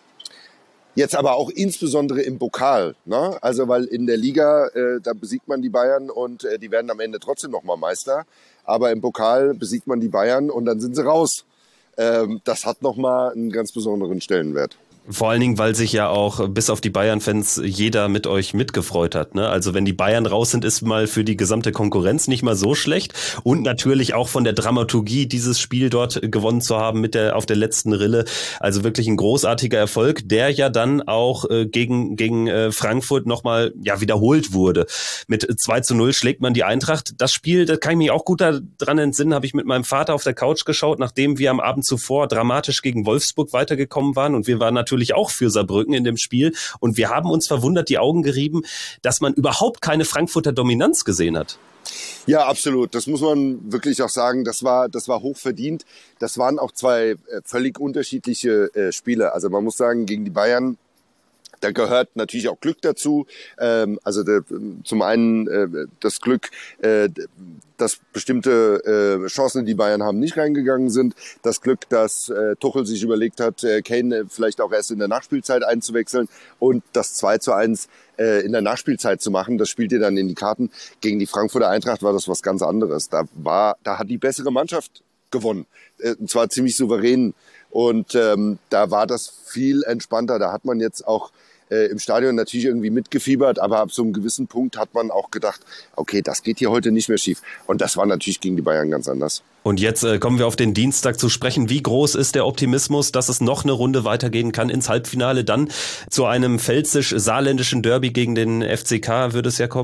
Jetzt aber auch insbesondere im Pokal, ne? Also weil in der Liga, äh, da besiegt man die Bayern und äh, die werden am Ende trotzdem nochmal Meister. Aber im Pokal besiegt man die Bayern und dann sind sie raus. Ähm, das hat nochmal einen ganz besonderen Stellenwert. Vor allen Dingen, weil sich ja auch bis auf die Bayern-Fans jeder mit euch mitgefreut hat, ne? Also wenn die Bayern raus sind, ist mal für die gesamte Konkurrenz nicht mal so schlecht. Und natürlich auch von der Dramaturgie, dieses Spiel dort gewonnen zu haben mit der auf der letzten Rille. Also wirklich ein großartiger Erfolg, der ja dann auch äh, gegen gegen äh, Frankfurt nochmal ja wiederholt wurde. Mit zwei zu null schlägt man die Eintracht. Das Spiel, da kann ich mich auch gut daran entsinnen, habe ich mit meinem Vater auf der Couch geschaut, nachdem wir am Abend zuvor dramatisch gegen Wolfsburg weitergekommen waren. Und wir waren natürlich auch für Saarbrücken in dem Spiel. Und wir haben uns verwundert die Augen gerieben, dass man überhaupt keine Frankfurter Dominanz gesehen hat. Ja, absolut. Das muss man wirklich auch sagen. Das war, das war hochverdient. Das waren auch zwei äh, völlig unterschiedliche äh, Spiele. Also man muss sagen, gegen die Bayern, da gehört natürlich auch Glück dazu. Ähm, also der, zum einen äh, das Glück, äh, dass bestimmte äh, Chancen, die Bayern haben, nicht reingegangen sind. Das Glück, dass äh, Tuchel sich überlegt hat, äh, Kane vielleicht auch erst in der Nachspielzeit einzuwechseln und das zwei zu eins äh, in der Nachspielzeit zu machen. Das spielt ihr dann in die Karten. Gegen die Frankfurter Eintracht war das was ganz anderes. Da war, da hat die bessere Mannschaft gewonnen. Äh, und zwar ziemlich souverän. Und ähm, da war das viel entspannter. Da hat man jetzt auch äh, im Stadion natürlich irgendwie mitgefiebert, aber ab so einem gewissen Punkt hat man auch gedacht, okay, das geht hier heute nicht mehr schief. Und das war natürlich gegen die Bayern ganz anders. Und jetzt äh, kommen wir auf den Dienstag zu sprechen. Wie groß ist der Optimismus, dass es noch eine Runde weitergehen kann ins Halbfinale? Dann zu einem pfälzisch-saarländischen Derby gegen den F C K würde es ja kommen?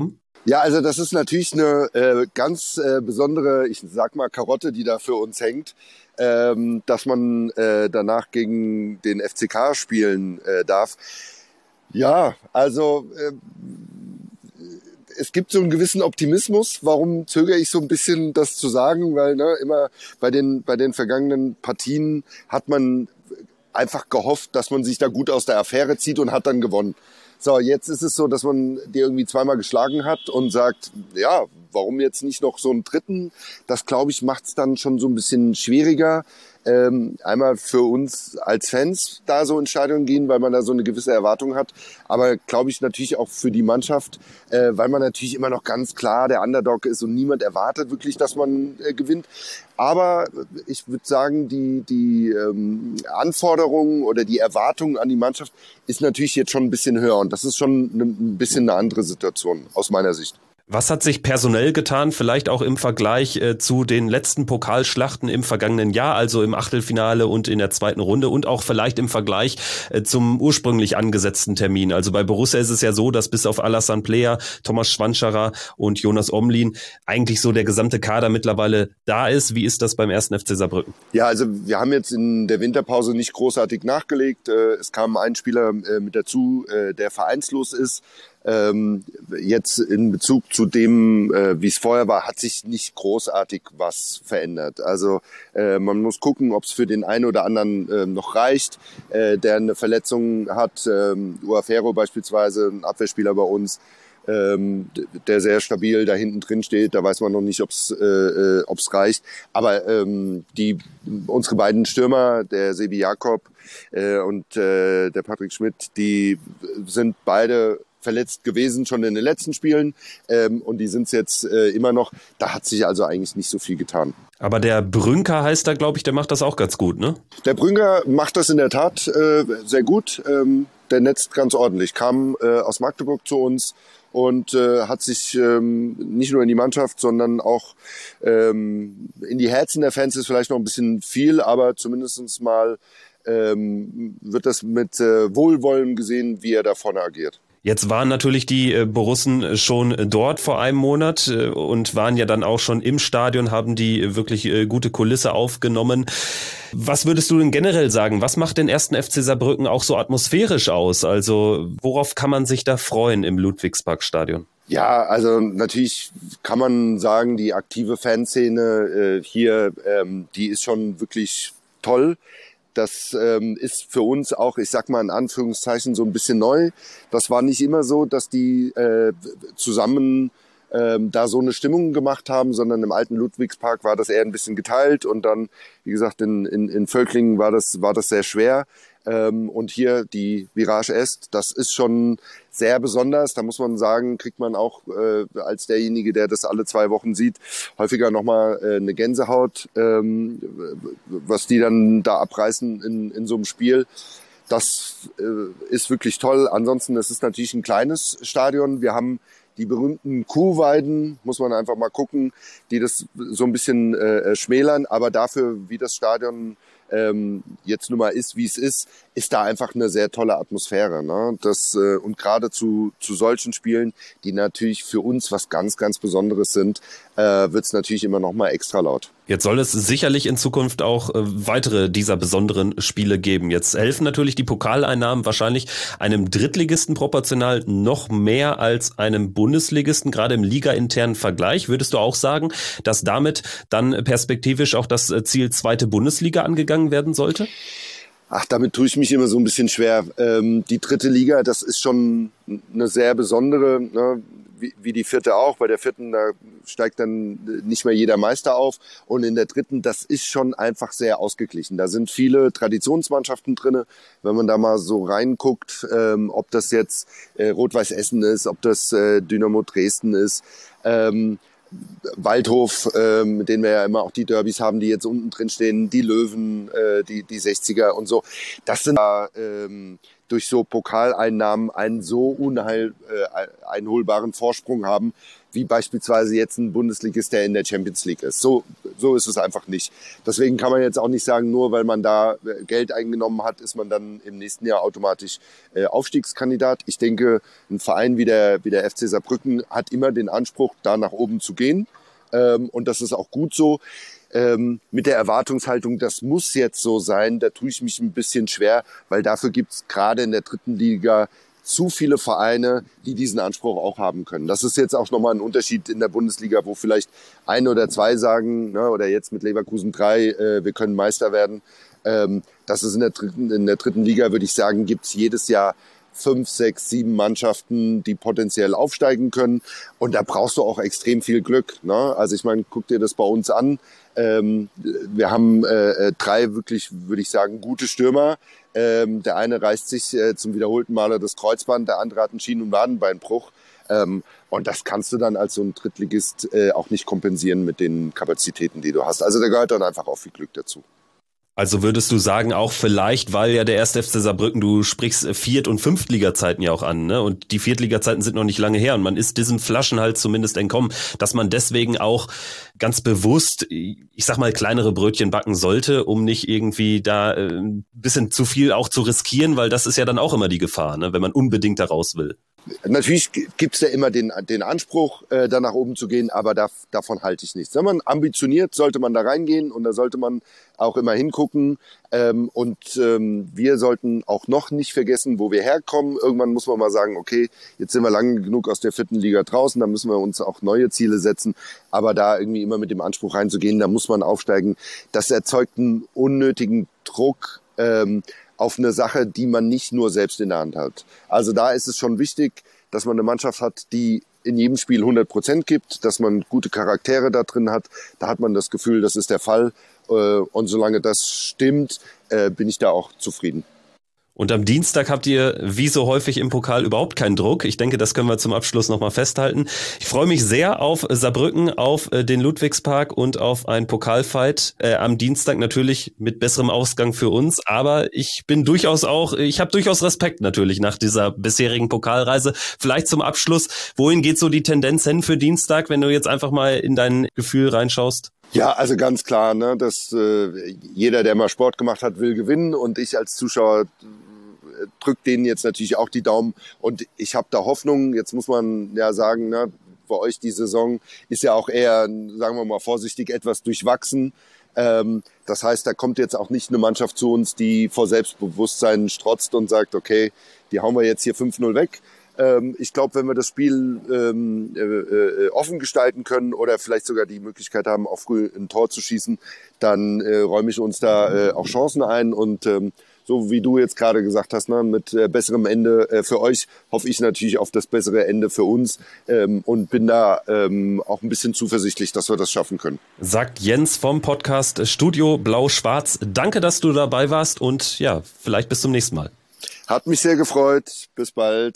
Ja, also das ist natürlich eine äh, ganz äh, besondere, ich sag mal, Karotte, die da für uns hängt, ähm, dass man äh, danach gegen den F C K spielen äh, darf. Ja, also äh, es gibt so einen gewissen Optimismus. Warum zögere ich so ein bisschen, das zu sagen? Weil ne, immer bei den bei den vergangenen Partien hat man einfach gehofft, dass man sich da gut aus der Affäre zieht und hat dann gewonnen. So, jetzt ist es so, dass man die irgendwie zweimal geschlagen hat und sagt, ja, warum jetzt nicht noch so einen dritten? Das, glaube ich, macht es dann schon so ein bisschen schwieriger. Ähm, einmal für uns als Fans da so ins Stadion gehen, weil man da so eine gewisse Erwartung hat. Aber glaube ich natürlich auch für die Mannschaft, äh, weil man natürlich immer noch ganz klar der Underdog ist und niemand erwartet wirklich, dass man äh, gewinnt. Aber ich würde sagen, die, die ähm, Anforderungen oder die Erwartungen an die Mannschaft ist natürlich jetzt schon ein bisschen höher. Und das ist schon ein bisschen eine andere Situation aus meiner Sicht. Was hat sich personell getan, vielleicht auch im Vergleich äh, zu den letzten Pokalschlachten im vergangenen Jahr, also im Achtelfinale und in der zweiten Runde und auch vielleicht im Vergleich äh, zum ursprünglich angesetzten Termin? Also bei Borussia ist es ja so, dass bis auf Alassane Player, Thomas Schwanscherer und Jonas Omlin eigentlich so der gesamte Kader mittlerweile da ist. Wie ist das beim ersten F C Saarbrücken? Ja, also wir haben jetzt in der Winterpause nicht großartig nachgelegt. Es kam ein Spieler mit dazu, der vereinslos ist. Ähm, jetzt in Bezug zu dem, äh, wie es vorher war, hat sich nicht großartig was verändert. Also äh, man muss gucken, ob es für den einen oder anderen äh, noch reicht, äh, der eine Verletzung hat. Ähm, Uafero beispielsweise, ein Abwehrspieler bei uns, ähm, der sehr stabil da hinten drin steht. Da weiß man noch nicht, ob es äh, ob's reicht. Aber ähm, die unsere beiden Stürmer, der Sebi Jakob äh, und äh, der Patrick Schmidt, die sind beide verletzt gewesen, schon in den letzten Spielen. Ähm, und die sind es jetzt äh, immer noch. Da hat sich also eigentlich nicht so viel getan. Aber der Brünker heißt da, glaube ich, der macht das auch ganz gut, ne? Der Brünker macht das in der Tat äh, sehr gut. Ähm, der netzt ganz ordentlich. Kam äh, aus Magdeburg zu uns und äh, hat sich ähm, nicht nur in die Mannschaft, sondern auch ähm, in die Herzen der Fans ist vielleicht noch ein bisschen viel, aber zumindest mal ähm, wird das mit äh, Wohlwollen gesehen, wie er da vorne agiert. Jetzt waren natürlich die äh, Borussen schon dort vor einem Monat äh, und waren ja dann auch schon im Stadion, haben die äh, wirklich äh, gute Kulisse aufgenommen. Was würdest du denn generell sagen? Was macht den ersten F C Saarbrücken auch so atmosphärisch aus? Also worauf kann man sich da freuen im Ludwigsparkstadion? Ja, also natürlich kann man sagen, die aktive Fanszene äh, hier, ähm, die ist schon wirklich toll. Das ähm, ist für uns auch, ich sag mal in Anführungszeichen, so ein bisschen neu. Das war nicht immer so, dass die äh, zusammen ähm, da so eine Stimmung gemacht haben, sondern im alten Ludwigspark war das eher ein bisschen geteilt und dann, wie gesagt, in, in, in Völklingen war das, war das sehr schwer. Ähm, und hier die Virage Est, das ist schon sehr besonders. Da muss man sagen, kriegt man auch äh, als derjenige, der das alle zwei Wochen sieht, häufiger nochmal äh, eine Gänsehaut, ähm, was die dann da abreißen in, in so einem Spiel. Das äh, ist wirklich toll. Ansonsten, es ist natürlich ein kleines Stadion. Wir haben die berühmten Kuhweiden, muss man einfach mal gucken, die das so ein bisschen äh, schmälern. Aber dafür, wie das Stadion ähm, jetzt nun mal ist, wie es ist, ist da einfach eine sehr tolle Atmosphäre. Ne? Das, äh, und gerade zu, zu solchen Spielen, die natürlich für uns was ganz, ganz Besonderes sind, äh, wird es natürlich immer noch mal extra laut. Jetzt soll es sicherlich in Zukunft auch äh, weitere dieser besonderen Spiele geben. Jetzt helfen natürlich die Pokaleinnahmen wahrscheinlich einem Drittligisten proportional noch mehr als einem Bundesligisten, gerade im ligainternen Vergleich. Würdest du auch sagen, dass damit dann perspektivisch auch das Ziel zweite Bundesliga angegangen werden sollte? Ach, damit tue ich mich immer so ein bisschen schwer. Ähm, die dritte Liga, das ist schon eine sehr besondere, ne? wie, wie die vierte auch. Bei der vierten, da steigt dann nicht mehr jeder Meister auf. Und in der dritten, das ist schon einfach sehr ausgeglichen. Da sind viele Traditionsmannschaften drinne. Wenn man da mal so reinguckt, ähm, ob das jetzt äh, Rot-Weiß Essen ist, ob das äh, Dynamo Dresden ist, ähm, Waldhof, äh, mit denen wir ja immer auch die Derbys haben, die jetzt unten drin stehen, die Löwen, äh, die, die sechziger und so. Das sind da ähm, durch so Pokaleinnahmen einen so unheil, äh, einholbaren Vorsprung haben, wie beispielsweise jetzt ein Bundesligist, der in der Champions League ist. So, so ist es einfach nicht. Deswegen kann man jetzt auch nicht sagen, nur weil man da Geld eingenommen hat, ist man dann im nächsten Jahr automatisch äh, Aufstiegskandidat. Ich denke, ein Verein wie der, wie der F C Saarbrücken hat immer den Anspruch, da nach oben zu gehen. Ähm, und das ist auch gut so. Ähm, mit der Erwartungshaltung, das muss jetzt so sein, da tue ich mich ein bisschen schwer, weil dafür gibt's gerade in der dritten Liga zu viele Vereine, die diesen Anspruch auch haben können. Das ist jetzt auch nochmal ein Unterschied in der Bundesliga, wo vielleicht ein oder zwei sagen, ne, oder jetzt mit Leverkusen drei, äh, wir können Meister werden. Ähm, das ist in der dritten, in der dritten Liga, würde ich sagen, gibt's jedes Jahr fünf, sechs, sieben Mannschaften, die potenziell aufsteigen können. Und da brauchst du auch extrem viel Glück. Ne? Also ich meine, guck dir das bei uns an. Ähm, wir haben äh, drei wirklich, würde ich sagen, gute Stürmer. Ähm, der eine reißt sich äh, zum wiederholten Male das Kreuzband, der andere hat einen Schienen- und Wadenbeinbruch. Ähm, und das kannst du dann als so ein Drittligist äh, auch nicht kompensieren mit den Kapazitäten, die du hast. Also da gehört dann einfach auch viel Glück dazu. Also würdest du sagen, auch vielleicht, weil ja der erste F C Saarbrücken, du sprichst Viert- und Fünftliga-Zeiten ja auch an, ne? Und die Viertliga-Zeiten sind noch nicht lange her und man ist diesem Flaschenhals zumindest entkommen, dass man deswegen auch ganz bewusst, ich sag mal, kleinere Brötchen backen sollte, um nicht irgendwie da äh, ein bisschen zu viel auch zu riskieren, weil das ist ja dann auch immer die Gefahr, ne? Wenn man unbedingt da raus will. Natürlich gibt's ja immer den, den Anspruch, äh, da nach oben zu gehen, aber da, davon halte ich nichts. Wenn man ambitioniert, sollte man da reingehen und da sollte man auch immer hingucken. Ähm, und ähm, wir sollten auch noch nicht vergessen, wo wir herkommen. Irgendwann muss man mal sagen, okay, jetzt sind wir lange genug aus der vierten Liga draußen, da müssen wir uns auch neue Ziele setzen. Aber da irgendwie immer mit dem Anspruch reinzugehen, da muss man aufsteigen. Das erzeugt einen unnötigen Druck, ähm, auf eine Sache, die man nicht nur selbst in der Hand hat. Also da ist es schon wichtig, dass man eine Mannschaft hat, die in jedem Spiel hundert Prozent gibt, dass man gute Charaktere da drin hat. Da hat man das Gefühl, das ist der Fall. Und solange das stimmt, bin ich da auch zufrieden. Und am Dienstag habt ihr, wie so häufig im Pokal, überhaupt keinen Druck. Ich denke, das können wir zum Abschluss nochmal festhalten. Ich freue mich sehr auf Saarbrücken, auf den Ludwigspark und auf einen Pokalfight. Äh, am Dienstag natürlich mit besserem Ausgang für uns. Aber ich bin durchaus auch, ich habe durchaus Respekt natürlich nach dieser bisherigen Pokalreise. Vielleicht zum Abschluss, wohin geht so die Tendenz hin für Dienstag, wenn du jetzt einfach mal in dein Gefühl reinschaust? Ja, also ganz klar, ne, dass äh, jeder, der mal Sport gemacht hat, will gewinnen und ich als Zuschauer drückt denen jetzt natürlich auch die Daumen und ich habe da Hoffnung. Jetzt muss man ja sagen, ne, bei euch die Saison ist ja auch eher, sagen wir mal vorsichtig, etwas durchwachsen. Ähm, das heißt, da kommt jetzt auch nicht eine Mannschaft zu uns, die vor Selbstbewusstsein strotzt und sagt, okay, die hauen wir jetzt hier fünf null weg. Ähm, ich glaube, wenn wir das Spiel ähm, äh, äh, offen gestalten können oder vielleicht sogar die Möglichkeit haben, auch früh ein Tor zu schießen, dann äh, räume ich uns da äh, auch Chancen ein und ähm, so wie du jetzt gerade gesagt hast, ne, mit äh, besserem Ende äh, für euch, hoffe ich natürlich auf das bessere Ende für uns ähm, und bin da ähm, auch ein bisschen zuversichtlich, dass wir das schaffen können. Sagt Jens vom Podcast Studio Blau-Schwarz. Danke, dass du dabei warst und ja, vielleicht bis zum nächsten Mal. Hat mich sehr gefreut. Bis bald.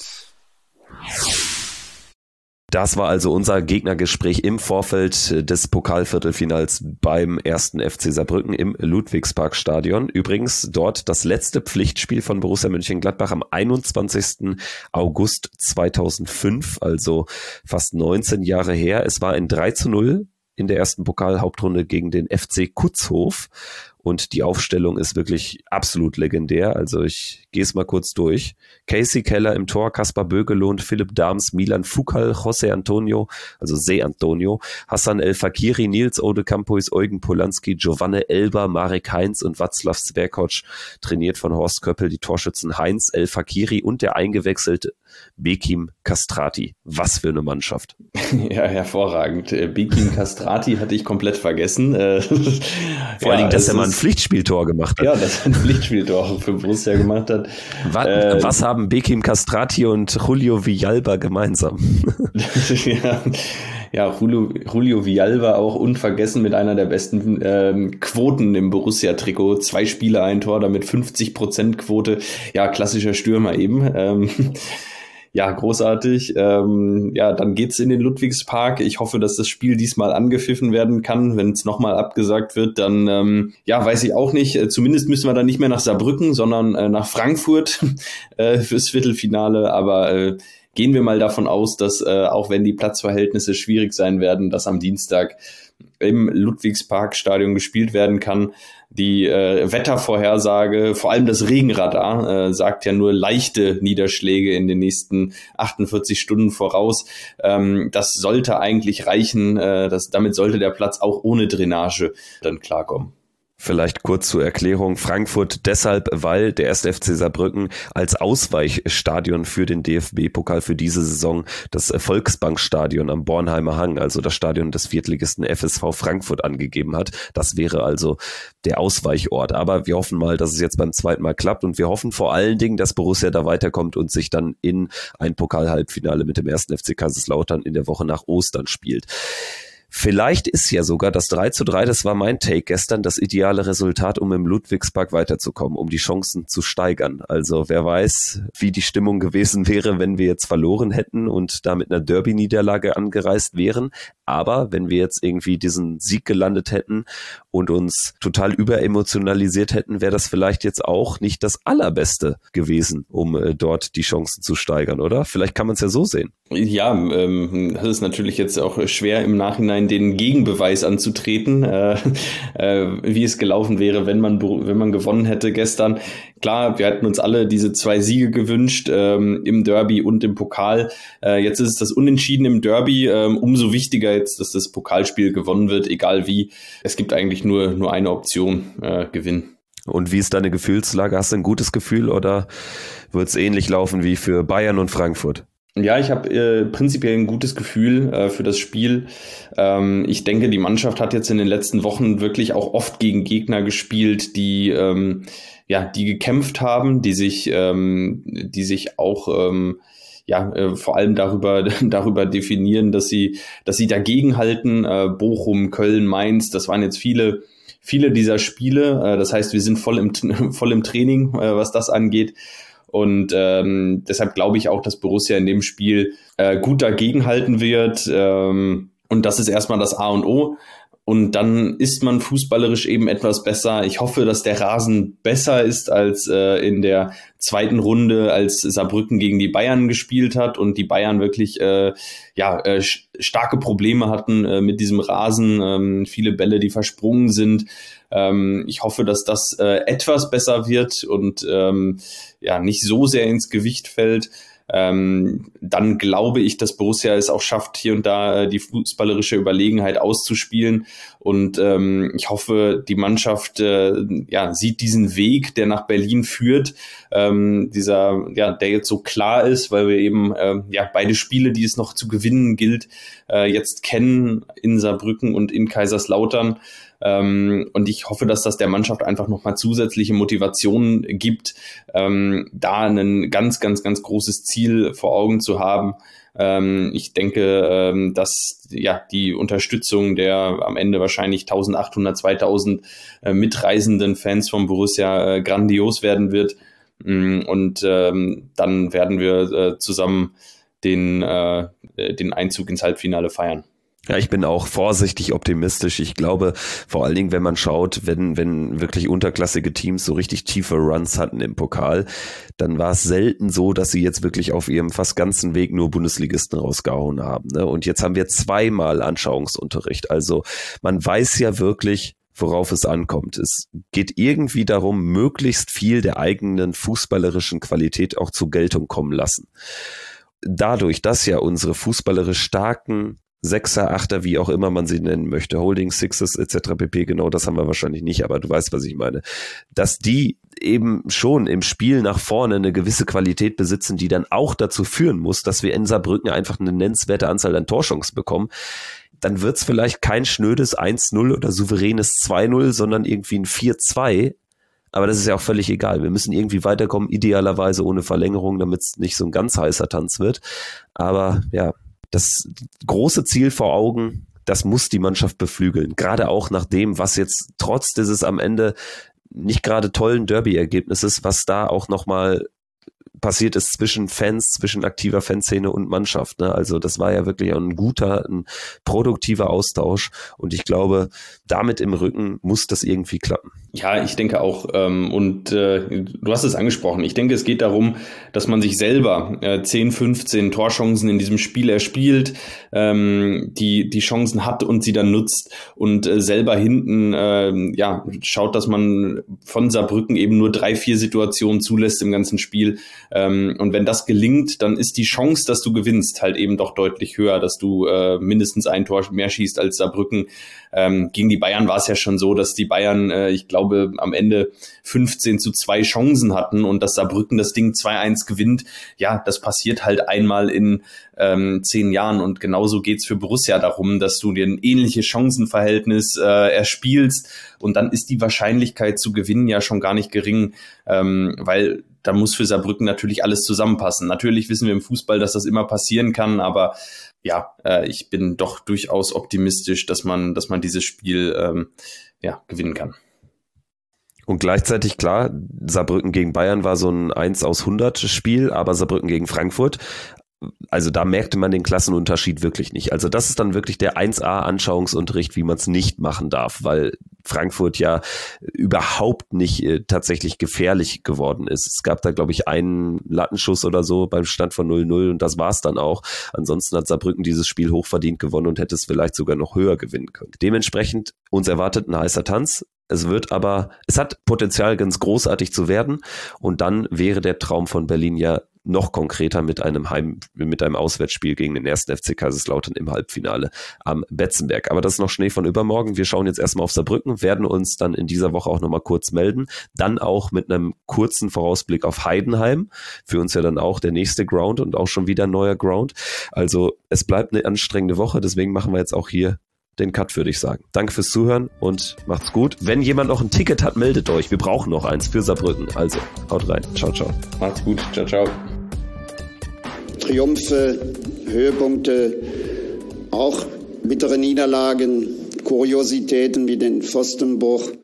Das war also unser Gegnergespräch im Vorfeld des Pokalviertelfinals beim ersten F C Saarbrücken im Ludwigsparkstadion. Übrigens dort das letzte Pflichtspiel von Borussia Mönchengladbach am einundzwanzigsten August zweitausendfünf, also fast neunzehn Jahre her. Es war ein drei zu null in der ersten Pokalhauptrunde gegen den F C Kutzhof. Und die Aufstellung ist wirklich absolut legendär. Also ich gehe es mal kurz durch. Casey Keller im Tor, Kaspar Bögelohnt, Philipp Dahms, Milan Foucault, José Antonio, also Se Antonio, Hassan El Fakiri, Nils Ode Campuis, Eugen Polanski, Giovanne Elber, Marek Heinz und Václav Sverkoc, trainiert von Horst Köppel, die Torschützen Heinz El Fakiri und der eingewechselte Bekim Kastrati. Was für eine Mannschaft. Ja, hervorragend. Bekim Kastrati hatte ich komplett vergessen. Vor ja, allen Dingen, dass er mal ein Pflichtspieltor gemacht hat. Ja, dass er ein Pflichtspieltor für Borussia gemacht hat. Was, äh, was haben Bekim Kastrati und Julio Villalba gemeinsam? ja, ja Julio, Julio Villalba auch unvergessen mit einer der besten ähm, Quoten im Borussia-Trikot. Zwei Spiele, ein Tor, damit fünfzig Prozent Quote. Ja, klassischer Stürmer eben. Ähm, Ja, großartig. Ähm, ja, dann geht's in den Ludwigspark. Ich hoffe, dass das Spiel diesmal angepfiffen werden kann. Wenn es nochmal abgesagt wird, dann ähm, ja, weiß ich auch nicht. Zumindest müssen wir dann nicht mehr nach Saarbrücken, sondern äh, nach Frankfurt äh, fürs Viertelfinale. Aber äh, gehen wir mal davon aus, dass äh, auch wenn die Platzverhältnisse schwierig sein werden, dass am Dienstag im Ludwigsparkstadion gespielt werden kann. Die äh, Wettervorhersage, vor allem das Regenradar, äh, sagt ja nur leichte Niederschläge in den nächsten achtundvierzig Stunden voraus. Ähm, das sollte eigentlich reichen. Äh, das, damit sollte der Platz auch ohne Drainage dann klarkommen. Vielleicht kurz zur Erklärung. Frankfurt deshalb, weil der erste F C Saarbrücken als Ausweichstadion für den D F B-Pokal für diese Saison das Volksbankstadion am Bornheimer Hang, also das Stadion des Viertligisten F S V Frankfurt, angegeben hat. Das wäre also der Ausweichort. Aber wir hoffen mal, dass es jetzt beim zweiten Mal klappt, und wir hoffen vor allen Dingen, dass Borussia da weiterkommt und sich dann in ein Pokal-Halbfinale mit dem ersten F C Kaiserslautern in der Woche nach Ostern spielt. Vielleicht ist ja sogar das drei zu drei, das war mein Take gestern, das ideale Resultat, um im Ludwigspark weiterzukommen, um die Chancen zu steigern. Also wer weiß, wie die Stimmung gewesen wäre, wenn wir jetzt verloren hätten und da mit einer Derby-Niederlage angereist wären. Aber wenn wir jetzt irgendwie diesen Sieg gelandet hätten und uns total überemotionalisiert hätten, wäre das vielleicht jetzt auch nicht das Allerbeste gewesen, um äh, dort die Chancen zu steigern, oder? Vielleicht kann man es ja so sehen. Ja, ähm, das ist natürlich jetzt auch schwer im Nachhinein den Gegenbeweis anzutreten, äh, äh, wie es gelaufen wäre, wenn man wenn man gewonnen hätte gestern. Klar, wir hatten uns alle diese zwei Siege gewünscht, ähm, im Derby und im Pokal. Äh, jetzt ist es das Unentschieden im Derby. Ähm, umso wichtiger jetzt, dass das Pokalspiel gewonnen wird, egal wie. Es gibt eigentlich nur nur eine Option, äh, gewinnen. Und wie ist deine Gefühlslage? Hast du ein gutes Gefühl oder wird es ähnlich laufen wie für Bayern und Frankfurt? Ja, ich habe äh, prinzipiell ein gutes Gefühl äh, für das Spiel. Ähm, ich denke, die Mannschaft hat jetzt in den letzten Wochen wirklich auch oft gegen Gegner gespielt, die ähm, ja, die gekämpft haben, die sich, ähm, die sich auch ähm, ja äh, vor allem darüber darüber definieren, dass sie, dass sie dagegenhalten. Äh, Bochum, Köln, Mainz, das waren jetzt viele viele dieser Spiele. Äh, das heißt, wir sind voll im voll im Training, äh, was das angeht. Und ähm, deshalb glaube ich auch, dass Borussia in dem Spiel äh, gut dagegenhalten wird. Ähm, und das ist erstmal das A und O. Und dann ist man fußballerisch eben etwas besser. Ich hoffe, dass der Rasen besser ist als äh, in der zweiten Runde, als Saarbrücken gegen die Bayern gespielt hat und die Bayern wirklich äh, ja äh, starke Probleme hatten äh, mit diesem Rasen. Ähm, viele Bälle, die versprungen sind. Ähm, ich hoffe, dass das äh, etwas besser wird und ähm, ja nicht so sehr ins Gewicht fällt. Ähm, dann glaube ich, dass Borussia es auch schafft, hier und da äh, die fußballerische Überlegenheit auszuspielen. Und ähm, ich hoffe, die Mannschaft äh, ja, sieht diesen Weg, der nach Berlin führt, ähm, dieser, ja, der jetzt so klar ist, weil wir eben äh, ja beide Spiele, die es noch zu gewinnen gilt, äh, jetzt kennen in Saarbrücken und in Kaiserslautern. Ähm, und ich hoffe, dass das der Mannschaft einfach nochmal zusätzliche Motivation gibt, ähm, da ein ganz, ganz, ganz großes Ziel vor Augen zu haben. Ähm, ich denke, ähm, dass ja die Unterstützung der am Ende wahrscheinlich eintausendachthundert, zweitausend äh, mitreisenden Fans von Borussia äh, grandios werden wird. Und ähm, dann werden wir äh, zusammen den, äh, den Einzug ins Halbfinale feiern. Ja, ich bin auch vorsichtig optimistisch. Ich glaube, vor allen Dingen, wenn man schaut, wenn wenn wirklich unterklassige Teams so richtig tiefe Runs hatten im Pokal, dann war es selten so, dass sie jetzt wirklich auf ihrem fast ganzen Weg nur Bundesligisten rausgehauen haben. Ne? Und jetzt haben wir zweimal Anschauungsunterricht. Also man weiß ja wirklich, worauf es ankommt. Es geht irgendwie darum, möglichst viel der eigenen fußballerischen Qualität auch zur Geltung kommen lassen. Dadurch, dass ja unsere fußballerisch starken Sechser, Achter, wie auch immer man sie nennen möchte, Holding, Sixes et cetera pp., genau das haben wir wahrscheinlich nicht, aber du weißt, was ich meine, dass die eben schon im Spiel nach vorne eine gewisse Qualität besitzen, die dann auch dazu führen muss, dass wir in Saarbrücken einfach eine nennenswerte Anzahl an Torchancen bekommen. Dann wird's vielleicht kein schnödes eins null oder souveränes zwei null, sondern irgendwie ein vier zwei. Aber das ist ja auch völlig egal. Wir müssen irgendwie weiterkommen, idealerweise ohne Verlängerung, damit es nicht so ein ganz heißer Tanz wird. Aber ja, das große Ziel vor Augen, das muss die Mannschaft beflügeln. Gerade auch nach dem, was jetzt trotz dieses am Ende nicht gerade tollen Derby-Ergebnisses, was da auch nochmal passiert ist zwischen Fans, zwischen aktiver Fanszene und Mannschaft. Ne? Also das war ja wirklich ein guter, ein produktiver Austausch und ich glaube, damit im Rücken muss das irgendwie klappen. Ja, ich denke auch. Ähm, und äh, du hast es angesprochen. Ich denke, es geht darum, dass man sich selber äh, zehn, fünfzehn Torchancen in diesem Spiel erspielt, ähm, die die Chancen hat und sie dann nutzt und äh, selber hinten äh, ja schaut, dass man von Saarbrücken eben nur drei, vier Situationen zulässt im ganzen Spiel. Ähm, und wenn das gelingt, dann ist die Chance, dass du gewinnst, halt eben doch deutlich höher, dass du äh, mindestens ein Tor mehr schießt als Saarbrücken. Ähm, gegen die Bayern war es ja schon so, dass die Bayern, äh, ich glaube, am Ende fünfzehn zu zwei Chancen hatten und dass Saarbrücken das Ding zwei eins gewinnt. Ja, das passiert halt einmal in ähm, zehn Jahren und genauso geht's für Borussia darum, dass du dir ein ähnliches Chancenverhältnis äh, erspielst und dann ist die Wahrscheinlichkeit zu gewinnen ja schon gar nicht gering, ähm, weil da muss für Saarbrücken natürlich alles zusammenpassen. Natürlich wissen wir im Fußball, dass das immer passieren kann, aber ja, äh, ich bin doch durchaus optimistisch, dass man, dass man dieses Spiel ähm, ja, gewinnen kann. Und gleichzeitig, klar, Saarbrücken gegen Bayern war so ein eins aus hundert Spiel, aber Saarbrücken gegen Frankfurt, also da merkte man den Klassenunterschied wirklich nicht. Also das ist dann wirklich der eins A Anschauungsunterricht, wie man es nicht machen darf, weil Frankfurt ja überhaupt nicht äh, tatsächlich gefährlich geworden ist. Es gab da, glaube ich, einen Lattenschuss oder so beim Stand von null null und das war's dann auch. Ansonsten hat Saarbrücken dieses Spiel hochverdient gewonnen und hätte es vielleicht sogar noch höher gewinnen können. Dementsprechend uns erwartet ein heißer Tanz. Es wird aber, es hat Potenzial, ganz großartig zu werden und dann wäre der Traum von Berlin ja noch konkreter mit einem Heim, mit einem Auswärtsspiel gegen den ersten F C Kaiserslautern im Halbfinale am Betzenberg. Aber das ist noch Schnee von übermorgen. Wir schauen jetzt erstmal auf Saarbrücken, werden uns dann in dieser Woche auch nochmal kurz melden. Dann auch mit einem kurzen Vorausblick auf Heidenheim. Für uns ja dann auch der nächste Ground und auch schon wieder ein neuer Ground. Also es bleibt eine anstrengende Woche, deswegen machen wir jetzt auch hier den Cut, würde ich sagen. Danke fürs Zuhören und macht's gut. Wenn jemand noch ein Ticket hat, meldet euch. Wir brauchen noch eins für Saarbrücken. Also, haut rein. Ciao, ciao. Macht's gut. Ciao, ciao. Triumphe, Höhepunkte, auch bittere Niederlagen, Kuriositäten wie den Pfostenbruch.